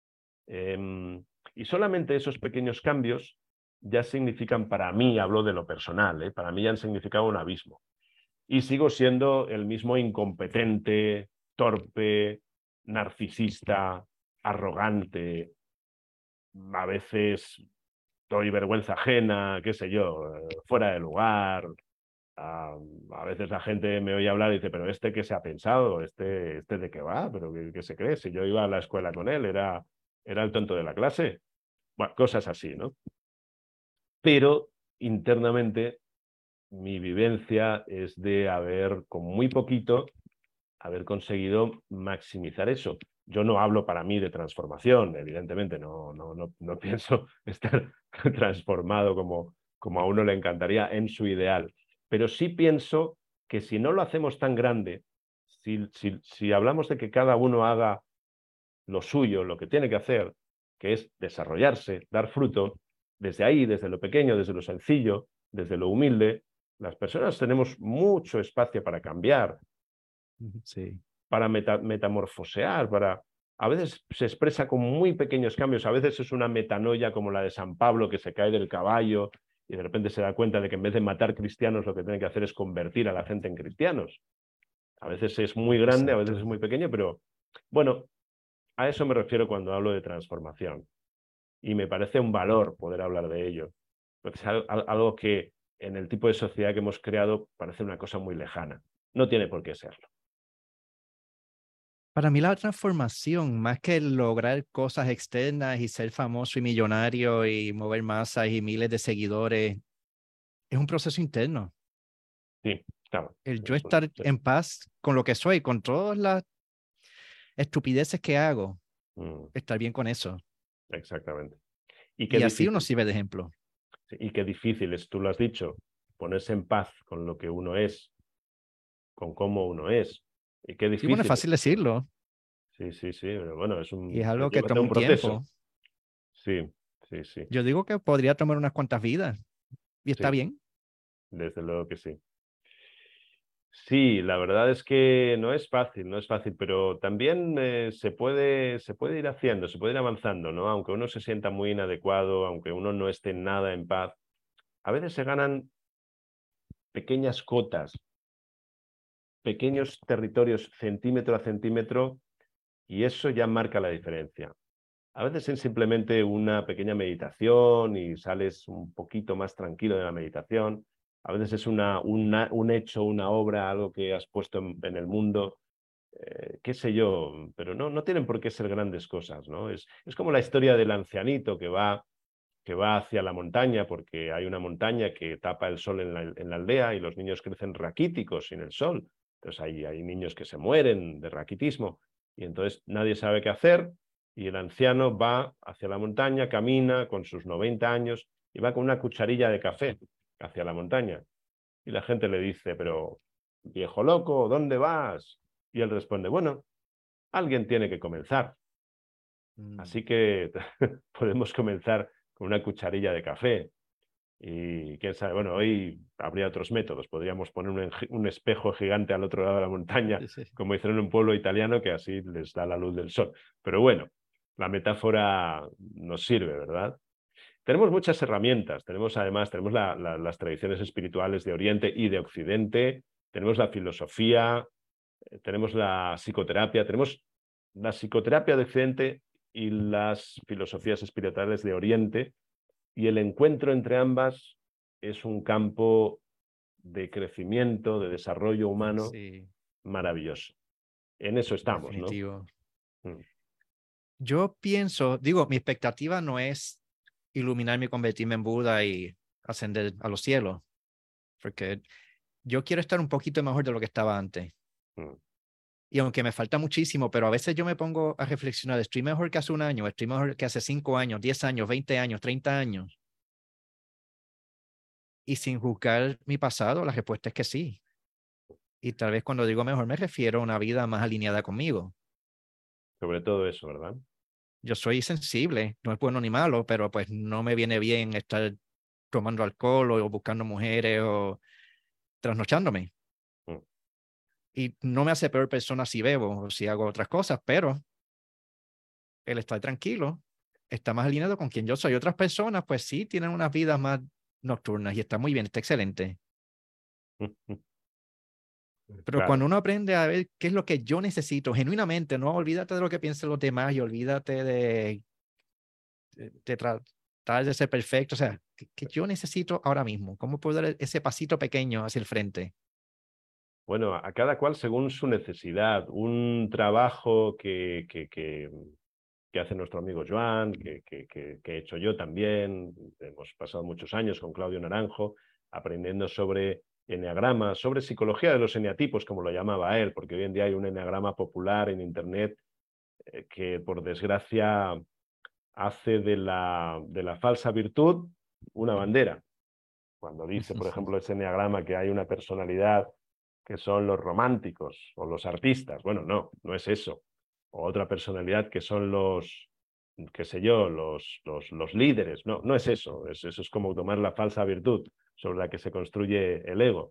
Y solamente esos pequeños cambios ya significan, para mí, hablo de lo personal, para mí ya han significado un abismo. Y sigo siendo el mismo incompetente, torpe, narcisista, arrogante, a veces doy vergüenza ajena, qué sé yo, fuera de lugar. A veces la gente me oye hablar y dice, pero ¿este qué se ha pensado? ¿Este de qué va? ¿Pero qué se cree? Si yo iba a la escuela con él, era el tonto de la clase. Bueno, cosas así, ¿no? Pero internamente mi vivencia es de haber, con muy poquito, haber conseguido maximizar eso. Yo no hablo para mí de transformación, evidentemente, no pienso estar transformado como a uno le encantaría en su ideal, pero sí pienso que si no lo hacemos tan grande, si hablamos de que cada uno haga lo suyo, lo que tiene que hacer, que es desarrollarse, dar fruto, desde ahí, desde lo pequeño, desde lo sencillo, desde lo humilde, las personas tenemos mucho espacio para cambiar, Sí. para metamorfosear, para... A veces se expresa con muy pequeños cambios, a veces es una metanoia como la de San Pablo que se cae del caballo y de repente se da cuenta de que en vez de matar cristianos lo que tiene que hacer es convertir a la gente en cristianos. A veces es muy grande, a veces Exacto. es muy pequeño, pero bueno, a eso me refiero cuando hablo de transformación. Y me parece un valor poder hablar de ello, porque es algo que en el tipo de sociedad que hemos creado parece una cosa muy lejana. No tiene por qué serlo. Para mí la transformación, más que lograr cosas externas y ser famoso y millonario y mover masas y miles de seguidores, es un proceso interno. Sí, claro. El yo estar Sí. en paz con lo que soy, con todas las estupideces que hago, Mm, estar bien con eso. exactamente. Y qué Y así uno difícil. sirve de ejemplo. Sí, y qué difícil es, tú lo has dicho, ponerse en paz con lo que uno es, con cómo uno es. Y qué Sí, bueno, es difícil fácil es eso. decirlo Sí, sí, sí. Pero bueno, y es algo que lleva toma un un proceso. tiempo. Sí, sí, sí. Yo digo que podría tomar unas cuantas vidas y está Sí, bien. desde luego que sí. Sí, la verdad es que no es fácil, no es fácil, pero también se puede ir haciendo, se puede ir avanzando, ¿no? Aunque uno se sienta muy inadecuado, aunque uno no esté nada en paz, a veces se ganan pequeñas cotas, pequeños territorios centímetro a centímetro, y eso ya marca la diferencia. A veces es simplemente una pequeña meditación y sales un poquito más tranquilo de la meditación. A veces es un hecho, una obra, algo que has puesto en el mundo, qué sé yo, pero no tienen por qué ser grandes cosas, ¿no? Es como la historia del ancianito que va hacia la montaña porque hay una montaña que tapa el sol en la aldea y los niños crecen raquíticos sin el sol. Entonces hay niños que se mueren de raquitismo y entonces nadie sabe qué hacer y el anciano va hacia la montaña, camina con sus 90 años y va con una cucharilla de café hacia la montaña. Y la gente le dice, pero viejo loco, ¿dónde vas? Y él responde, bueno, alguien tiene que comenzar. Mm. Así que podemos comenzar con una cucharilla de café. Y quién sabe, bueno, hoy habría otros métodos. Podríamos poner un espejo gigante al otro lado de la montaña, Sí, sí. como hicieron en un pueblo italiano, que así les da la luz del sol. Pero bueno, la metáfora nos sirve, ¿verdad? Tenemos muchas herramientas. Tenemos las tradiciones espirituales de Oriente y de Occidente. Tenemos la filosofía, tenemos la psicoterapia. Tenemos la psicoterapia de Occidente y las filosofías espirituales de Oriente, y el encuentro entre ambas es un campo de crecimiento, de desarrollo humano Sí, maravilloso. En eso estamos, ¿no? definitivo. Mm. Yo pienso, digo, mi expectativa no es iluminarme y convertirme en Buda y ascender a los cielos, porque yo quiero estar un poquito mejor de lo que estaba antes. Mm. Y aunque me falta muchísimo, pero a veces yo me pongo a reflexionar, ¿estoy mejor que hace un año? ¿Estoy mejor que hace 5 años, 10 años, 20 años, 30 años? Y sin juzgar mi pasado, la respuesta es que sí. Y tal vez cuando digo mejor me refiero a una vida más alineada conmigo. Sobre todo eso, ¿verdad? Yo soy sensible, no es bueno ni malo, pero pues no me viene bien estar tomando alcohol o buscando mujeres o trasnochándome. Mm. Y no me hace peor persona si bebo o si hago otras cosas, pero el estar tranquilo está más alineado con quien yo soy. Otras personas, pues sí, tienen unas vidas más nocturnas y está muy bien, está excelente. Pero Claro. cuando uno aprende a ver qué es lo que yo necesito, genuinamente, no olvídate de lo que piensen los demás y olvídate de tratar de ser perfecto. O sea, ¿qué yo necesito ahora mismo? ¿Cómo puedo dar ese pasito pequeño hacia el frente? Bueno, a cada cual según su necesidad. Un trabajo que hace nuestro amigo Joan, que he hecho yo también. Hemos pasado muchos años con Claudio Naranjo aprendiendo sobre eneagramas, sobre psicología de los eneatipos, como lo llamaba él, porque hoy en día hay un eneagrama popular en Internet que, por desgracia, hace de la falsa virtud una bandera. Cuando dice, por ejemplo, ese eneagrama que hay una personalidad que son los románticos o los artistas. Bueno, no es eso. O otra personalidad que son los, qué sé yo, los líderes. No es eso. Eso es como tomar la falsa virtud sobre la que se construye el ego.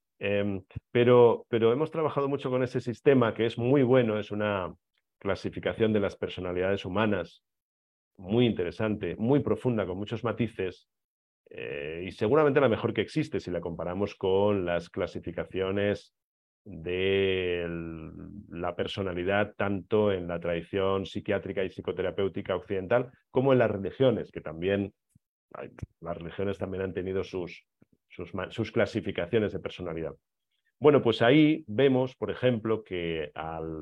Pero hemos trabajado mucho con ese sistema que es muy bueno, es una clasificación de las personalidades humanas muy interesante, muy profunda, con muchos matices, y seguramente la mejor que existe si la comparamos con las clasificaciones de la personalidad tanto en la tradición psiquiátrica y psicoterapéutica occidental como en las religiones, que también las religiones también han tenido sus clasificaciones de personalidad. Bueno, pues ahí vemos, por ejemplo, que al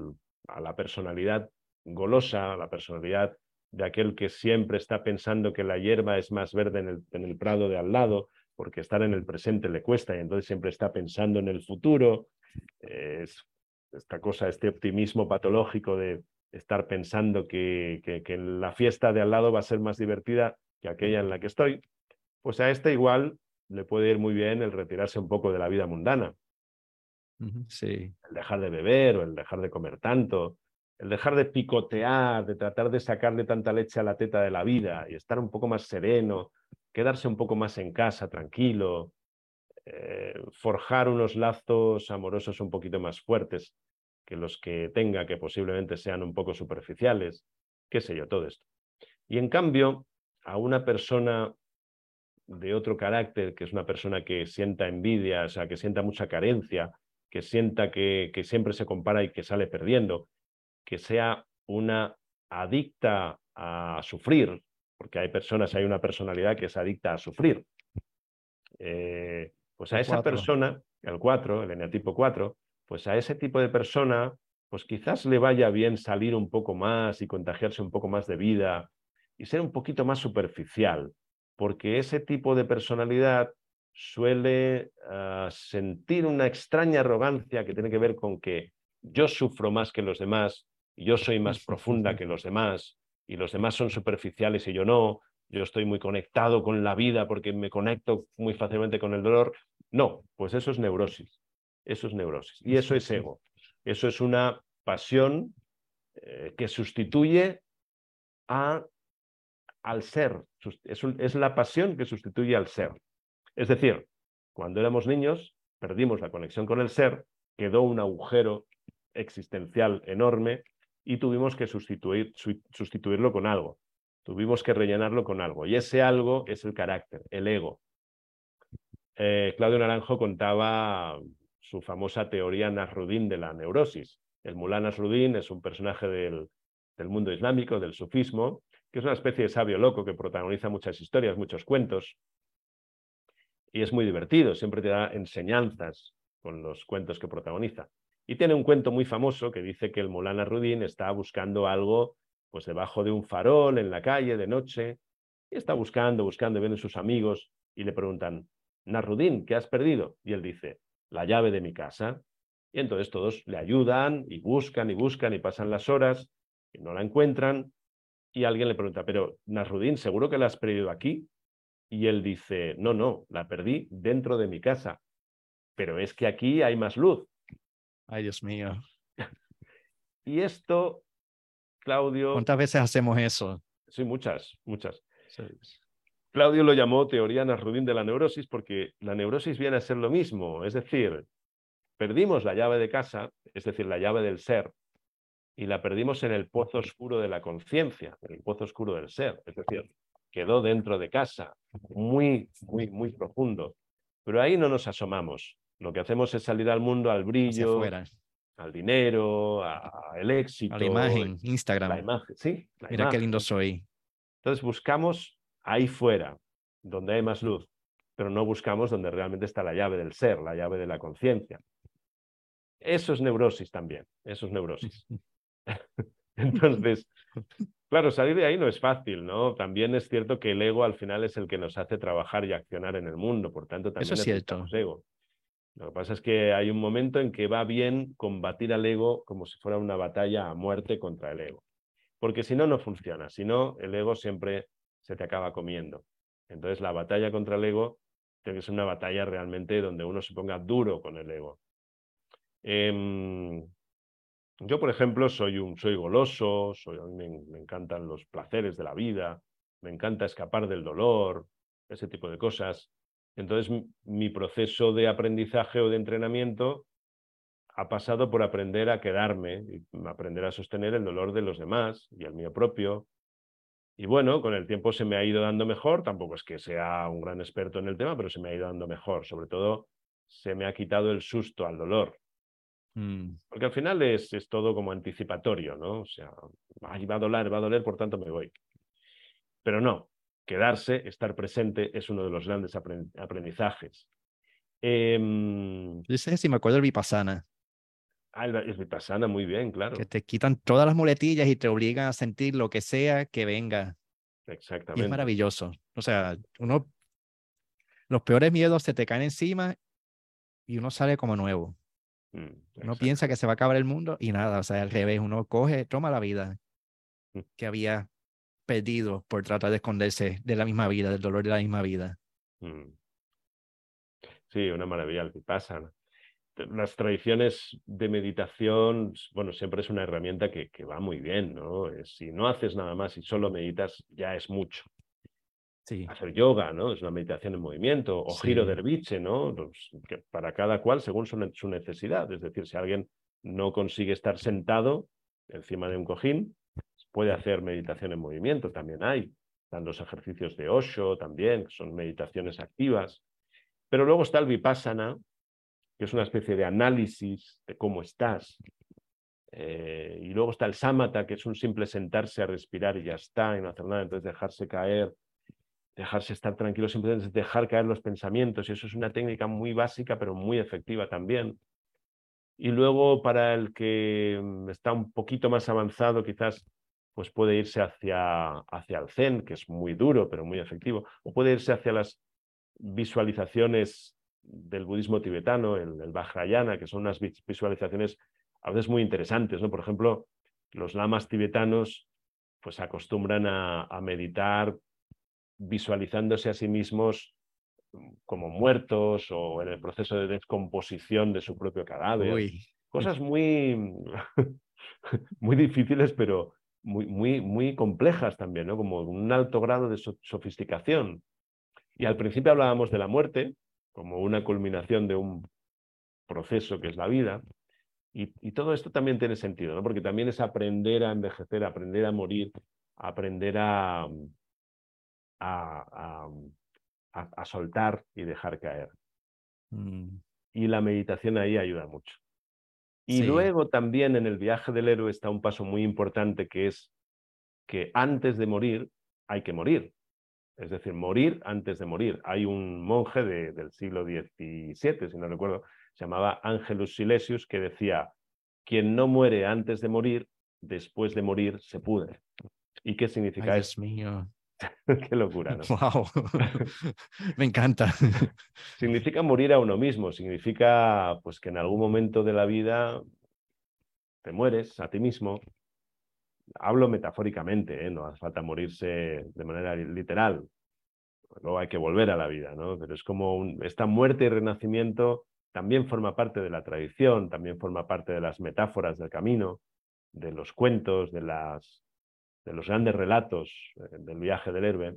a la personalidad golosa, a la personalidad de aquel que siempre está pensando que la hierba es más verde en el prado de al lado, porque estar en el presente le cuesta y entonces siempre está pensando en el futuro. Es esta cosa, este optimismo patológico de estar pensando que la fiesta de al lado va a ser más divertida que aquella en la que estoy, pues a este igual le puede ir muy bien el retirarse un poco de la vida mundana, Sí. el dejar de beber o el dejar de comer tanto, el dejar de picotear, de tratar de sacarle tanta leche a la teta de la vida y estar un poco más sereno, quedarse un poco más en casa, tranquilo, forjar unos lazos amorosos un poquito más fuertes que los que tenga, que posiblemente sean un poco superficiales, qué sé yo, todo esto. Y en cambio, a una persona de otro carácter, que es una persona que sienta envidia, o sea, que sienta mucha carencia, que sienta que siempre se compara y que sale perdiendo, que sea una adicta a sufrir, porque hay personas, hay una personalidad que es adicta a sufrir. Pues a El esa 4. persona, el 4, el eneatipo 4, pues a ese tipo de persona, pues quizás le vaya bien salir un poco más y contagiarse un poco más de vida y ser un poquito más superficial, porque ese tipo de personalidad suele sentir una extraña arrogancia que tiene que ver con que yo sufro más que los demás, yo soy más profunda que los demás y los demás son superficiales y yo no, yo estoy muy conectado con la vida porque me conecto muy fácilmente con el dolor. No, pues eso es neurosis. Eso es neurosis. Y eso es ego. Eso es una pasión que sustituye al ser. Es la pasión que sustituye al ser. Es decir, cuando éramos niños, perdimos la conexión con el ser, quedó un agujero existencial enorme y tuvimos que sustituirlo con algo. Tuvimos que rellenarlo con algo. Y ese algo es el carácter, el ego. Claudio Naranjo contaba su famosa teoría Nasruddin de la neurosis. El mulá Nasruddin es un personaje del mundo islámico, del sufismo, que es una especie de sabio loco que protagoniza muchas historias, muchos cuentos, y es muy divertido, siempre te da enseñanzas con los cuentos que protagoniza. Y tiene un cuento muy famoso que dice que el mulá Nasruddin está buscando algo pues debajo de un farol en la calle de noche, y está buscando, buscando, y vienen sus amigos y le preguntan, Nasruddin, ¿qué has perdido? Y él dice, la llave de mi casa. Y entonces todos le ayudan y buscan y buscan y pasan las horas y no la encuentran. Y alguien le pregunta, pero Nasruddin, ¿seguro que la has perdido aquí? Y él dice, no, no, la perdí dentro de mi casa, pero es que aquí hay más luz. Ay, Dios mío. Y esto, Claudio, ¿Cuántas veces hacemos eso? sí, muchas, muchas. Sí. Claudio lo llamó teoría Nasruddin de la neurosis porque la neurosis viene a ser lo mismo, es decir, perdimos la llave de casa, es decir, la llave del ser, y la perdimos en el pozo oscuro de la conciencia, en el pozo oscuro del ser, es decir, quedó dentro de casa, muy, muy, muy profundo. Pero ahí no nos asomamos. Lo que hacemos es salir al mundo, al Hacia brillo, afuera. al dinero, al A la éxito, imagen, la Instagram. imagen, sí, la Mira qué lindo imagen. soy. Entonces buscamos ahí fuera, donde hay más luz, pero no buscamos donde realmente está la llave del ser, la llave de la conciencia. Eso es neurosis también, eso es neurosis. Entonces, claro, salir de ahí no es fácil, ¿no? También es cierto que el ego al final es el que nos hace trabajar y accionar en el mundo, por tanto Eso también es cierto. necesitamos ego. Lo que pasa es que hay un momento en que va bien combatir al ego como si fuera una batalla a muerte contra el ego. Porque si no, no funciona. Si no, el ego siempre se te acaba comiendo. Entonces, la batalla contra el ego tiene que ser una batalla realmente donde uno se ponga duro con el ego. Yo, por ejemplo, soy goloso, a mí me encantan los placeres de la vida, me encanta escapar del dolor, ese tipo de cosas. Entonces, mi proceso de aprendizaje o de entrenamiento ha pasado por aprender a quedarme, y aprender a sostener el dolor de los demás y el mío propio. Y bueno, con el tiempo se me ha ido dando mejor, tampoco es que sea un gran experto en el tema, pero se me ha ido dando mejor. Sobre todo, se me ha quitado el susto al dolor. Mm. Porque al final es todo como anticipatorio, ¿no? O sea, ay, va a doler, por tanto me voy. Pero no, quedarse, estar presente es uno de los grandes aprendizajes. Yo sé si me acuerdo del Vipassana. El Vipassana, muy bien, que claro. te quitan todas las muletillas y te obligan a sentir lo que sea que venga. Y es Exactamente. maravilloso. O sea, los peores miedos se te caen encima y uno sale como nuevo. Uno piensa que Exactamente. se va a acabar el mundo y nada, o sea, al revés, uno coge, toma la vida que había perdido por tratar de esconderse de la misma vida, del dolor de la misma vida. Mm. Sí, una maravilla el Vipassana. Las tradiciones de meditación, bueno, siempre es una herramienta que va muy bien, ¿no? Si no haces nada más y solo meditas, ya es mucho. Sí, Hacer yoga, ¿no? Es una meditación en movimiento, o giro sí. derviche, ¿no? Que para cada cual según su necesidad. Es decir, si alguien no consigue estar sentado encima de un cojín, puede hacer meditación en movimiento, también hay. Están los ejercicios de Osho también, que son meditaciones activas. Pero luego está el Vipassana, que es una especie de análisis de cómo estás. Y luego está el Samatha, que es un simple sentarse a respirar y ya está, y no hacer nada, entonces dejarse caer, dejarse estar tranquilo, simplemente dejar caer los pensamientos, y eso es una técnica muy básica, pero muy efectiva también. Y luego para el que está un poquito más avanzado, quizás pues puede irse hacia el Zen, que es muy duro, pero muy efectivo, o puede irse hacia las visualizaciones del budismo tibetano, el Vajrayana, que son unas visualizaciones a veces muy interesantes, ¿no? Por ejemplo, los lamas tibetanos pues acostumbran a meditar visualizándose a sí mismos como muertos o en el proceso de descomposición de su propio cadáver. Uy, Cosas muy, muy difíciles, pero muy complejas también, ¿no? Como un alto grado de sofisticación. Y al principio hablábamos de la muerte como una culminación de un proceso que es la vida. Y todo esto también tiene sentido, ¿no? Porque también es aprender a envejecer, aprender a morir, aprender a, a soltar y dejar caer. mm, Y la meditación ahí ayuda mucho. Y sí, luego también en el viaje del héroe está un paso muy importante que es que antes de morir hay que morir. Es decir, morir antes de morir. Hay un monje del siglo XVII, si no recuerdo, se llamaba Angelus Silesius, que decía, quien no muere antes de morir, después de morir se pudre. ¿Y qué ay significa Dios esto? mío, Qué locura, ¿no? wow, me encanta. Significa morir a uno mismo, significa pues que en algún momento de la vida te mueres a ti mismo. Hablo metafóricamente, ¿eh? No hace falta morirse de manera literal. Luego hay que volver a la vida, ¿no? Pero es como esta muerte y renacimiento también forma parte de la tradición, también forma parte de las metáforas del camino, de los cuentos, de los grandes relatos del viaje del héroe.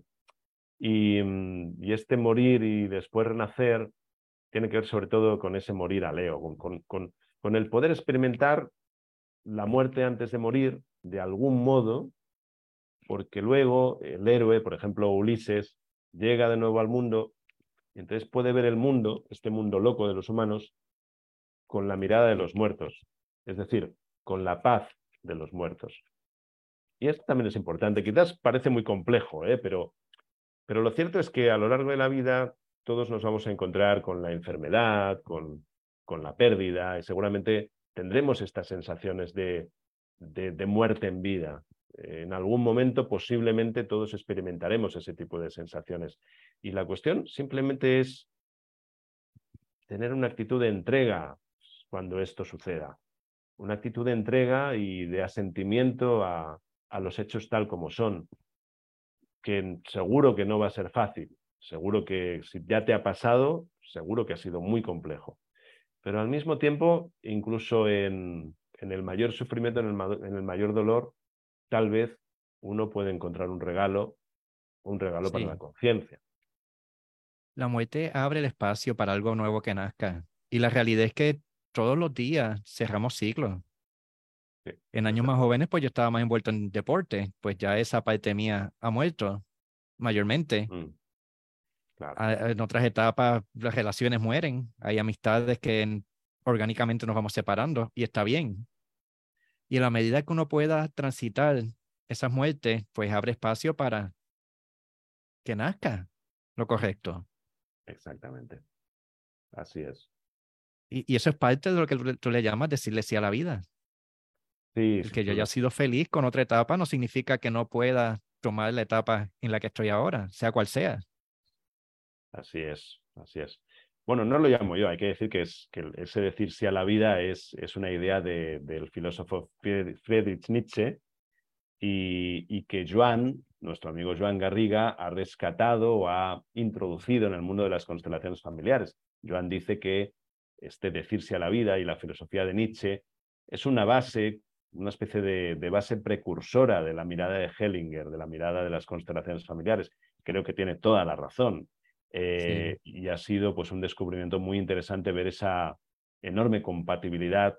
Y este morir y después renacer tiene que ver sobre todo con ese morir a Leo, con el poder experimentar la muerte antes de morir de algún modo, porque luego el héroe, por ejemplo Ulises, llega de nuevo al mundo y entonces puede ver el mundo, este mundo loco de los humanos, con la mirada de los muertos, es decir, con la paz de los muertos. Y esto también es importante, quizás parece muy complejo, pero lo cierto es que a lo largo de la vida todos nos vamos a encontrar con la enfermedad, con la pérdida, y seguramente tendremos estas sensaciones de muerte en vida. En algún momento posiblemente todos experimentaremos ese tipo de sensaciones. Y la cuestión simplemente es tener una actitud de entrega cuando esto suceda. Una actitud de entrega y de asentimiento a los hechos tal como son, que seguro que no va a ser fácil. Seguro que si ya te ha pasado, seguro que ha sido muy complejo. Pero al mismo tiempo, incluso en el mayor sufrimiento, en el mayor dolor, tal vez uno puede encontrar un regalo para la Sí, conciencia. la muerte abre el espacio para algo nuevo que nazca. Y la realidad es que todos los días cerramos ciclos. Sí, En años desde más luego. jóvenes, pues yo estaba más envuelto en deporte, pues ya esa parte mía ha muerto mayormente. Mm, claro, En otras etapas, las relaciones mueren. Hay amistades que orgánicamente nos vamos separando y está bien. Y a la medida que uno pueda transitar esas muertes, pues abre espacio para que nazca lo correcto. exactamente. Así es. Y eso es parte de lo que tú le llamas decirle sí a la vida. Sí, El sin que yo haya duda. sido feliz con otra etapa no significa que no pueda tomar la etapa en la que estoy ahora, sea cual sea. Así es, así es. Bueno, no lo llamo yo, hay que decir que, ese decir sí a la vida es una idea del filósofo Friedrich Nietzsche y que Joan, nuestro amigo Joan Garriga, ha rescatado o ha introducido en el mundo de las constelaciones familiares. Joan dice que este decirse a la vida y la filosofía de Nietzsche es una base, una especie de base precursora de la mirada de Hellinger, de la mirada de las constelaciones familiares. Creo que tiene toda la razón. Sí, Y ha sido pues un descubrimiento muy interesante ver esa enorme compatibilidad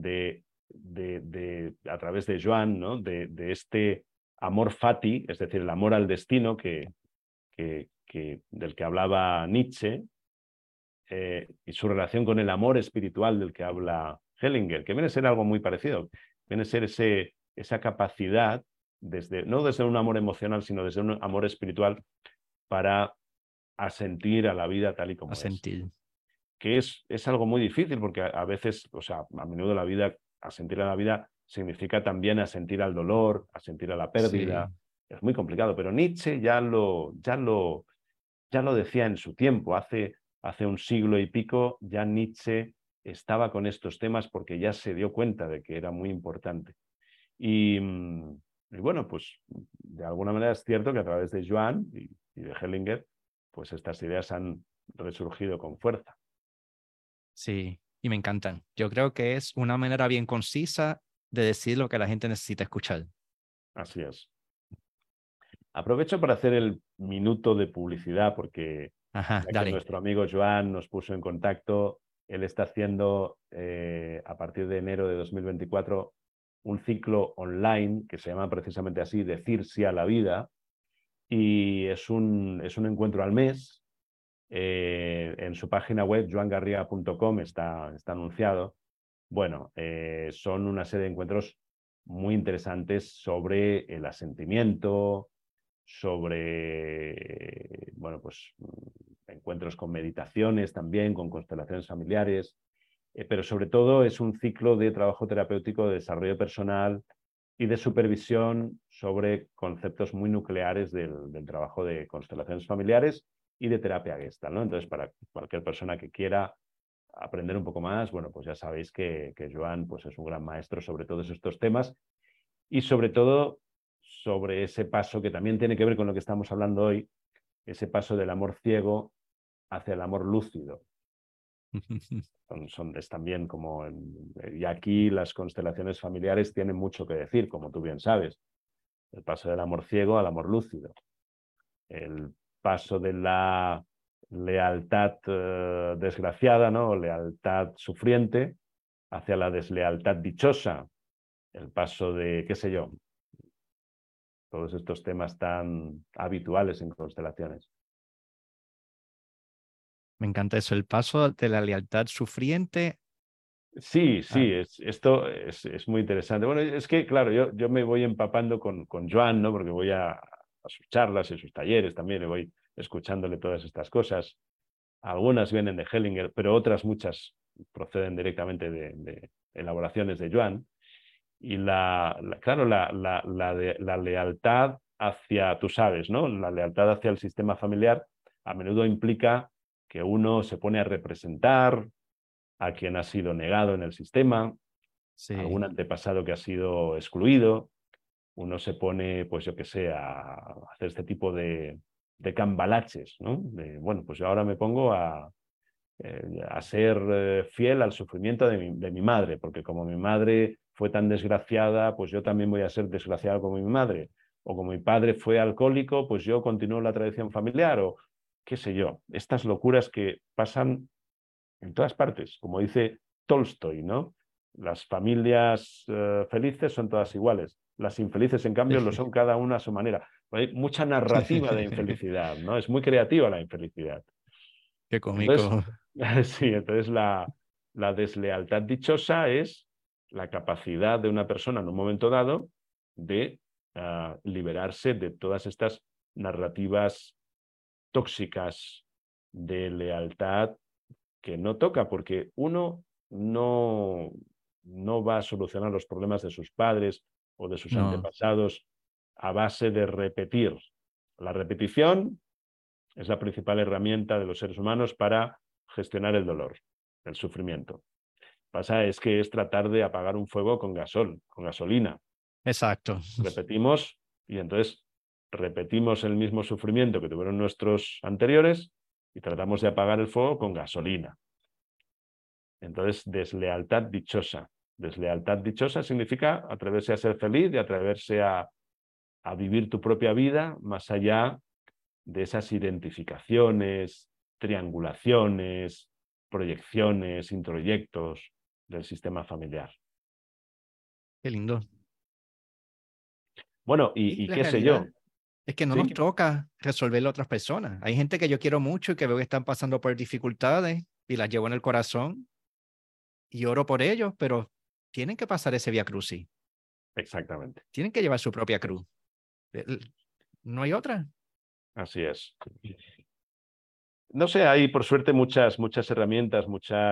a través de Joan, ¿no? de este amor fati, es decir, el amor al destino del que hablaba Nietzsche, y su relación con el amor espiritual del que habla Hellinger, que viene a ser algo muy parecido, viene a ser esa capacidad, no desde un amor emocional, sino desde un amor espiritual para asentir a la vida tal y a como es. sentir. Que es algo muy difícil porque a veces, o sea, a menudo la vida, asentir a la vida significa también asentir al dolor, asentir a la Sí, pérdida. Es muy complicado, pero Nietzsche ya lo decía en su tiempo, hace un siglo y pico, ya Nietzsche estaba con estos temas porque ya se dio cuenta de que era muy importante. Y bueno, pues de alguna manera es cierto que a través de Joan y de Hellinger, pues estas ideas han resurgido con fuerza. sí, y me encantan. Yo creo que es una manera bien concisa de decir lo que la gente necesita escuchar. Así es. Aprovecho para hacer el minuto de publicidad porque Ajá, ya que dale. nuestro amigo Joan nos puso en contacto, él está haciendo a partir de enero de 2024 un ciclo online que se llama precisamente así, Decir sí a la vida, y es un encuentro al mes. En su página web, joangarriga.com, está anunciado. Bueno, son una serie de encuentros muy interesantes sobre el asentimiento, sobre, bueno, pues encuentros con meditaciones también, con constelaciones familiares, pero sobre todo es un ciclo de trabajo terapéutico, de desarrollo personal y de supervisión sobre conceptos muy nucleares del trabajo de constelaciones familiares y de terapia Gestalt, ¿no? Entonces, para cualquier persona que quiera aprender un poco más, bueno, pues ya sabéis que Joan pues es un gran maestro sobre todos estos temas y sobre todo sobre ese paso que también tiene que ver con lo que estamos hablando hoy, ese paso del amor ciego hacia el amor lúcido. Es también como, y aquí las constelaciones familiares tienen mucho que decir, como tú bien sabes, el paso del amor ciego al amor lúcido, el paso de la lealtad desgraciada, ¿no? Lealtad sufriente hacia la deslealtad dichosa, el paso de, qué sé yo, todos estos temas tan habituales en constelaciones. Me encanta eso, el paso de la lealtad sufriente. Sí, a- sí, esto es muy interesante. Bueno, es que, claro, yo me voy empapando con Joan, ¿no? Porque voy a sus charlas y sus talleres también, y voy escuchándole todas estas cosas. Algunas vienen de Hellinger, pero otras muchas proceden directamente de elaboraciones de Joan. Y claro, la lealtad hacia, tú sabes, ¿no? La lealtad hacia el sistema familiar a menudo implica que uno se pone a representar a quien ha sido negado en el sistema, sí, algún antepasado que ha sido excluido. Uno se pone, pues yo que sé, a hacer este tipo de cambalaches, ¿no? Bueno, pues yo ahora me pongo a ser fiel al sufrimiento de mi madre, porque como mi madre fue tan desgraciada, pues yo también voy a ser desgraciado como mi madre. O como mi padre fue alcohólico, pues yo continúo la tradición familiar, o qué sé yo. Estas locuras que pasan en todas partes, como dice Tolstoy, ¿no? Las familias felices son todas iguales. Las infelices, en cambio, lo son cada una a su manera. Hay mucha narrativa de infelicidad, ¿no? Es muy creativa la infelicidad. Qué Entonces, cómico. sí, entonces la deslealtad dichosa es la capacidad de una persona en un momento dado de liberarse de todas estas narrativas tóxicas de lealtad que no toca, porque uno no va a solucionar los problemas de sus padres o de sus No, antepasados a base de repetir. La repetición es la principal herramienta de los seres humanos para gestionar el dolor, el sufrimiento. Pasa es que es tratar de apagar un fuego con con gasolina. exacto. Repetimos y entonces repetimos el mismo sufrimiento que tuvieron nuestros anteriores y tratamos de apagar el fuego con gasolina. Entonces, deslealtad dichosa. Deslealtad dichosa significa atreverse a ser feliz y atreverse a vivir tu propia vida más allá de esas identificaciones, triangulaciones, proyecciones, introyectos del sistema familiar. Qué lindo. Bueno, Y y la qué sé yo, realidad es que no ¿sí? nos toca resolverlo a otras personas. Hay gente que yo quiero mucho y que veo que están pasando por dificultades y las llevo en el corazón y oro por ellos, pero tienen que pasar ese vía crucis. Exactamente, Tienen que llevar su propia cruz. No hay otra. así es. No sé, hay por suerte muchas herramientas,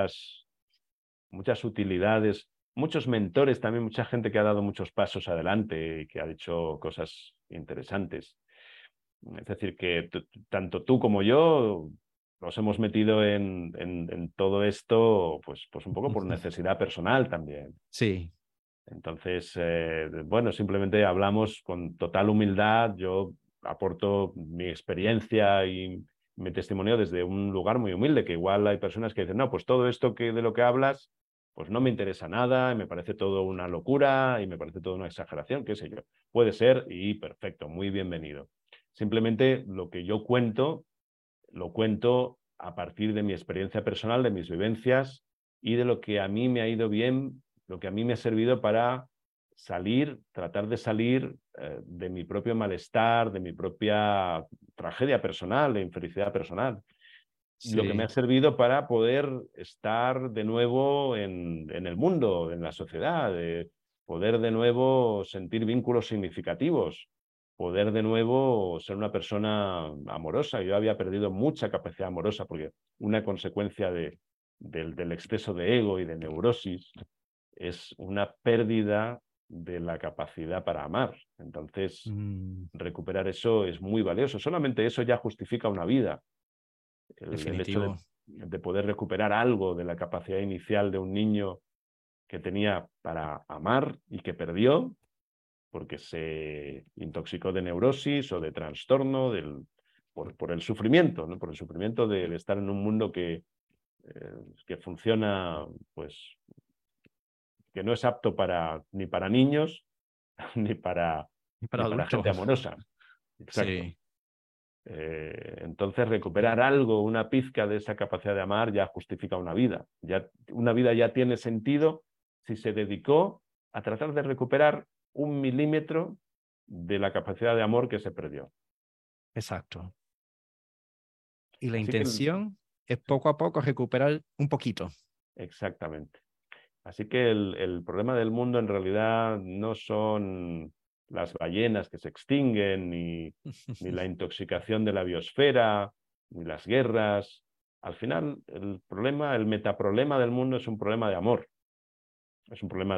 muchas utilidades, muchos mentores, también mucha gente que ha dado muchos pasos adelante y que ha dicho cosas interesantes. Es decir, que tanto tú como yo nos hemos metido en todo esto, pues un poco por necesidad personal también. Sí, Entonces, bueno, simplemente hablamos con total humildad. Yo aporto mi experiencia y mi testimonio desde un lugar muy humilde, que igual hay personas que dicen, no, pues todo esto de lo que hablas, pues no me interesa nada, y me parece todo una locura y me parece todo una exageración, qué sé yo. Puede ser y perfecto, muy bienvenido. Simplemente lo que yo cuento, lo cuento a partir de mi experiencia personal, de mis vivencias y de lo que a mí me ha ido bien, lo que a mí me ha servido para salir, tratar de salir de mi propio malestar, de mi propia tragedia personal, de infelicidad personal. Lo que me ha sí, servido para poder estar de nuevo en el mundo, en la sociedad, de poder de nuevo sentir vínculos significativos, poder de nuevo ser una persona amorosa. Yo había perdido mucha capacidad amorosa porque una consecuencia del exceso de ego y de neurosis es una pérdida de la capacidad para amar. Entonces, mm, recuperar eso es muy valioso. Solamente eso ya justifica una vida. El hecho definitivo. de poder recuperar algo de la capacidad inicial de un niño que tenía para amar y que perdió porque se intoxicó de neurosis o de trastorno por el sufrimiento, ¿no? Por el sufrimiento de estar en un mundo que funciona, pues, que no es apto ni para niños ni Y ni para para adultos. gente amorosa. Exacto. Sí, Entonces, recuperar algo, una pizca de esa capacidad de amar, ya justifica una vida. Ya, una vida ya tiene sentido si se dedicó a tratar de recuperar 1 milímetro de la capacidad de amor que se perdió. exacto. Y la Así que, intención es poco a poco recuperar un poquito. exactamente. Así que el problema del mundo en realidad no son las ballenas que se extinguen, ni la intoxicación de la biosfera, ni las guerras. Al final, el problema, el metaproblema del mundo es un problema de amor. Es un problema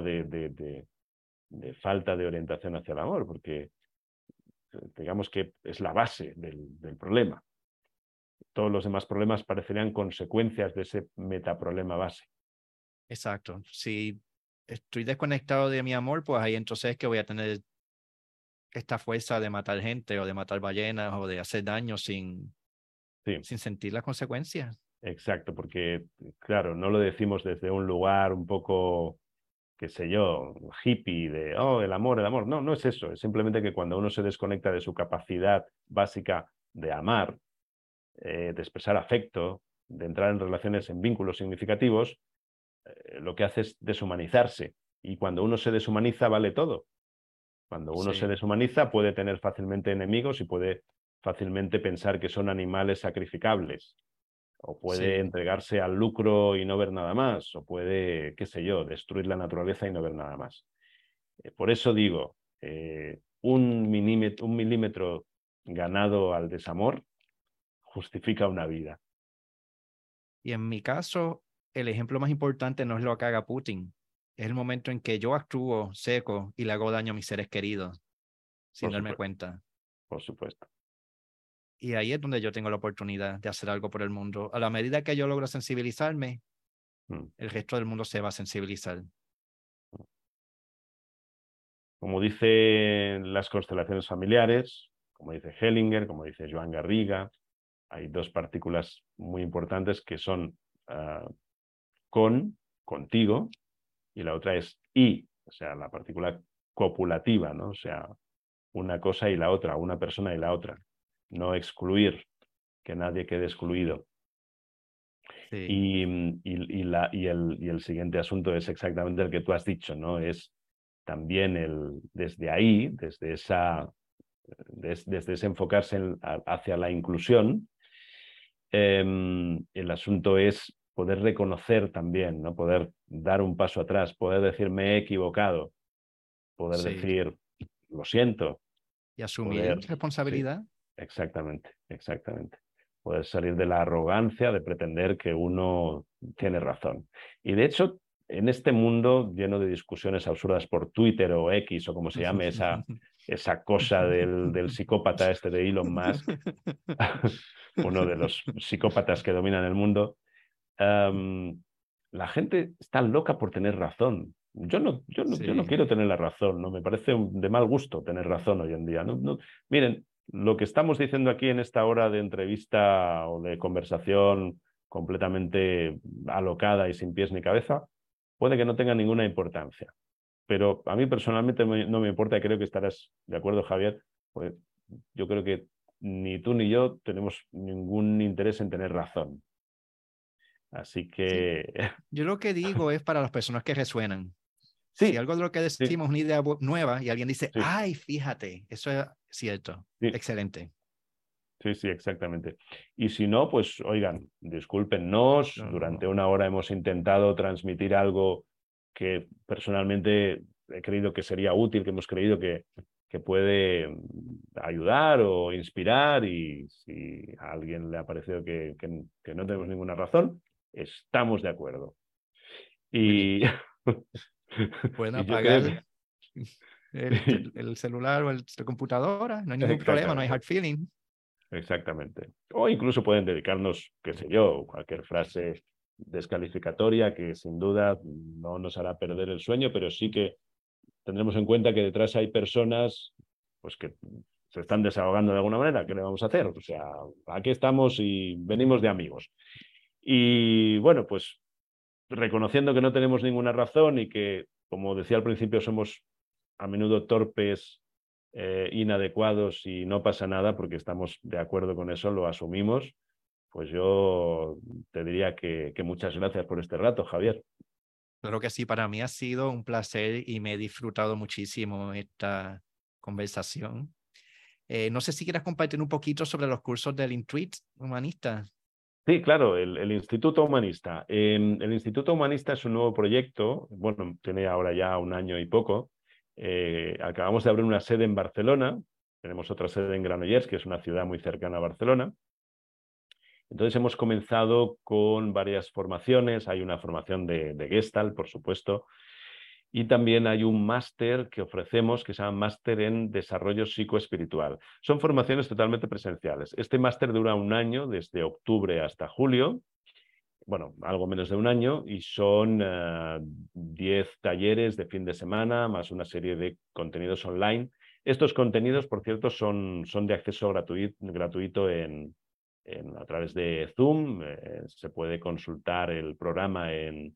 de falta de orientación hacia el amor, porque digamos que es la base del problema. Todos los demás problemas parecerían consecuencias de ese metaproblema base. Exacto. Si estoy desconectado de mi amor, pues ahí entonces es que voy a tener esta fuerza de matar gente o de matar ballenas o de hacer daño Sí, sin sentir las consecuencias. exacto, porque, claro, no lo decimos desde un lugar un poco, qué sé yo, hippie, de, oh, el amor, el amor. No, no es eso. Es simplemente que cuando uno se desconecta de su capacidad básica de amar, de expresar afecto, de entrar en relaciones, en vínculos significativos, lo que hace es deshumanizarse. Y cuando uno se deshumaniza, vale todo. Cuando uno se Sí, deshumaniza, puede tener fácilmente enemigos y puede fácilmente pensar que son animales sacrificables, o puede sí, entregarse al lucro y no ver nada más, o puede, qué sé yo, destruir la naturaleza y no ver nada más. Por eso digo, 1 milímetro ganado al desamor justifica una vida. Y en mi caso, el ejemplo más importante no es lo que haga Putin, es el momento en que yo actúo seco y le hago daño a mis seres queridos sin Por darme supuesto, cuenta. por supuesto. Y ahí es donde yo tengo la oportunidad de hacer algo por el mundo. A la medida que yo logro sensibilizarme, Mm. el resto del mundo se va a sensibilizar. Como dicen las constelaciones familiares, como dice Hellinger, como dice Joan Garriga, hay dos partículas muy importantes que son contigo, y la otra es y, o sea, la partícula copulativa, ¿no? O sea, una cosa y la otra, una persona y la otra. No excluir, que nadie quede excluido. Sí, Y el siguiente asunto es exactamente el que tú has dicho, ¿no? Es también desde ahí, desde ese enfocarse hacia la inclusión, el asunto es poder reconocer también, ¿no? Poder dar un paso atrás, poder decir me he equivocado, poder sí. decir lo siento, Y asumir poder, sí, responsabilidad. exactamente, exactamente. Poder salir de la arrogancia de pretender que uno tiene razón. Y de hecho, en este mundo lleno de discusiones absurdas por Twitter o X o como se llame esa cosa del psicópata este de Elon Musk, uno de los psicópatas que dominan el mundo, la gente está loca por tener razón. Yo no Sí, quiero tener la razón, ¿no? Me parece de mal gusto tener razón hoy en día. Miren, lo que estamos diciendo aquí en esta hora de entrevista o de conversación completamente alocada y sin pies ni cabeza, puede que no tenga ninguna importancia. Pero a mí personalmente no me importa y creo que estarás de acuerdo, Javier. Pues yo creo que ni tú ni yo tenemos ningún interés en tener razón. Así sí. que Yo lo que digo es para las personas que resuenan. Si sí, algo de lo que sí, decimos es una idea nueva y alguien dice, sí, ay, fíjate, eso es cierto, sí, excelente. sí, sí, exactamente. Y si no, pues oigan, discúlpennos, durante No, una hora hemos intentado transmitir algo que personalmente he creído que sería útil, que hemos creído que puede ayudar o inspirar, y si a alguien le ha parecido que no tenemos ninguna razón, estamos de acuerdo. muy bien. Y, Pueden y yo creo apagar que... el celular o la computadora, no hay ningún problema, no hay hard Exactamente. feeling. Exactamente. O incluso pueden dedicarnos, qué sé yo, cualquier frase descalificatoria que sin duda no nos hará perder el sueño, pero sí que tendremos en cuenta que detrás hay personas pues que se están desahogando de alguna manera. ¿Qué le vamos a hacer? O sea, aquí estamos y venimos de amigos. Y bueno, pues reconociendo que no tenemos ninguna razón y que, como decía al principio, somos a menudo torpes, inadecuados, y no pasa nada porque estamos de acuerdo con eso, lo asumimos, pues yo te diría que muchas gracias por este rato, Javier. Claro que sí, para mí ha sido un placer y me he disfrutado muchísimo esta conversación. No sé si quieras compartir un poquito sobre los cursos del Intuit Humanista. Sí, claro, el Instituto Humanista. El Instituto Humanista es un nuevo proyecto, bueno, tiene ahora ya un año y poco. Acabamos de abrir una sede en Barcelona, tenemos otra sede en Granollers, que es una ciudad muy cercana a Barcelona. Entonces hemos comenzado con varias formaciones. Hay una formación de Gestalt, por supuesto, y también hay un máster que ofrecemos que se llama Máster en Desarrollo Psicoespiritual. Son formaciones totalmente presenciales. Este máster dura un año, desde octubre hasta julio, bueno, algo menos de un año, y son 10 talleres de fin de semana, más una serie de contenidos online. Estos contenidos, por cierto, son de acceso gratuito a través de Zoom. Se puede consultar el programa en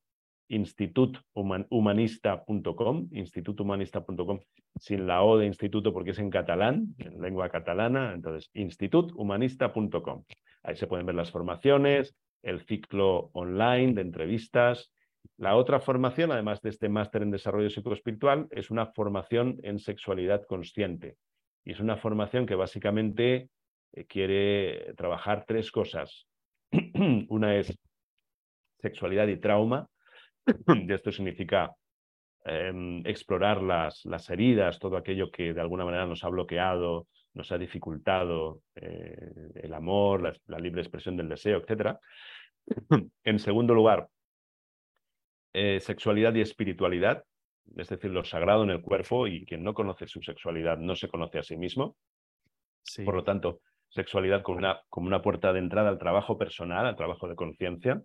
instituthumanista.com, sin la O de instituto porque es en catalán, en lengua catalana, entonces instituthumanista.com. Ahí se pueden ver las formaciones, el ciclo online de entrevistas. La otra formación, además de este máster en desarrollo psicoespiritual, es una formación en sexualidad consciente. Y es una formación que básicamente quiere trabajar tres cosas. Una es sexualidad y trauma. Y esto significa explorar las heridas, todo aquello que de alguna manera nos ha bloqueado, nos ha dificultado el amor, la libre expresión del deseo, etcétera. En segundo lugar, sexualidad y espiritualidad, es decir, lo sagrado en el cuerpo, y quien no conoce su sexualidad no se conoce a sí mismo. Por Sí, lo tanto, sexualidad como una puerta de entrada al trabajo personal, al trabajo de conciencia.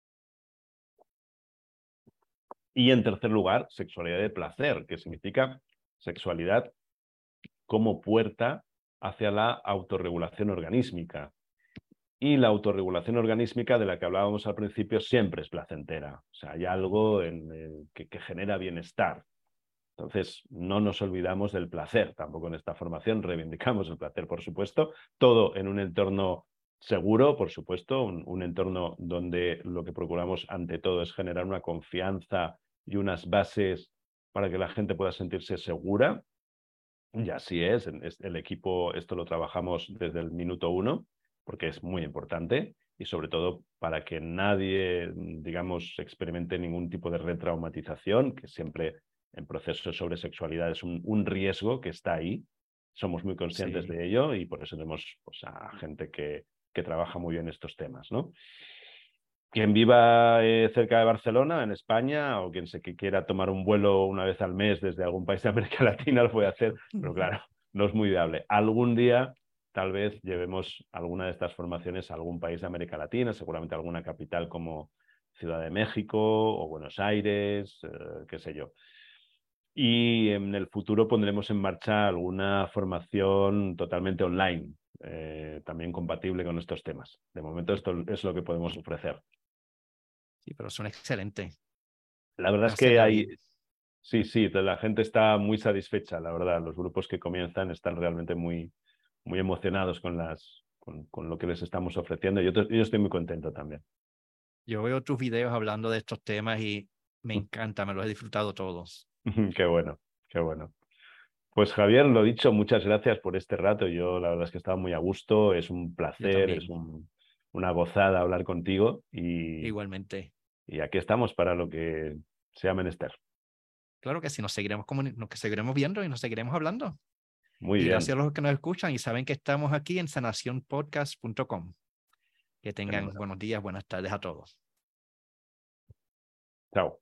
Y en tercer lugar, sexualidad de placer, que significa sexualidad como puerta hacia la autorregulación organísmica. Y la autorregulación organísmica de la que hablábamos al principio siempre es placentera. O sea, hay algo que genera bienestar. Entonces, no nos olvidamos del placer, tampoco en esta formación reivindicamos el placer, por supuesto, todo en un entorno seguro, por supuesto, un entorno donde lo que procuramos ante todo es generar una confianza y unas bases para que la gente pueda sentirse segura. Y así es, el equipo, esto lo trabajamos desde el minuto uno, porque es muy importante, y sobre todo para que nadie, digamos, experimente ningún tipo de retraumatización, que siempre en procesos sobre sexualidad es un riesgo que está ahí. Somos muy conscientes sí. de ello y por eso tenemos, pues, a gente que trabaja muy bien estos temas, ¿no? Quien viva cerca de Barcelona, en España, o quien que quiera tomar un vuelo una vez al mes desde algún país de América Latina lo puede hacer, pero claro, no es muy viable. Algún día tal vez llevemos alguna de estas formaciones a algún país de América Latina, seguramente a alguna capital como Ciudad de México o Buenos Aires, qué sé yo. Y en el futuro pondremos en marcha alguna formación totalmente online, también compatible con estos temas. De momento esto es lo que podemos ofrecer. Sí, pero son excelentes. La verdad es Gracias, que hay, David. sí, sí, la gente está muy satisfecha, la verdad. Los grupos que comienzan están realmente muy, muy emocionados con lo que les estamos ofreciendo. Yo estoy muy contento también. Yo veo tus videos hablando de estos temas y me encanta, me los he disfrutado todos. Qué bueno, qué bueno. Pues Javier, lo dicho, muchas gracias por este rato. Yo la verdad es que estaba muy a gusto, es un Yo placer, también, una gozada hablar contigo igualmente. y aquí estamos para lo que sea menester. Claro que sí, nos seguiremos viendo y nos seguiremos hablando. Muy Y bien, gracias a los que nos escuchan y saben que estamos aquí en sanacionpodcast.com. Que tengan fenomenal. buenos días, buenas tardes a todos. Chao.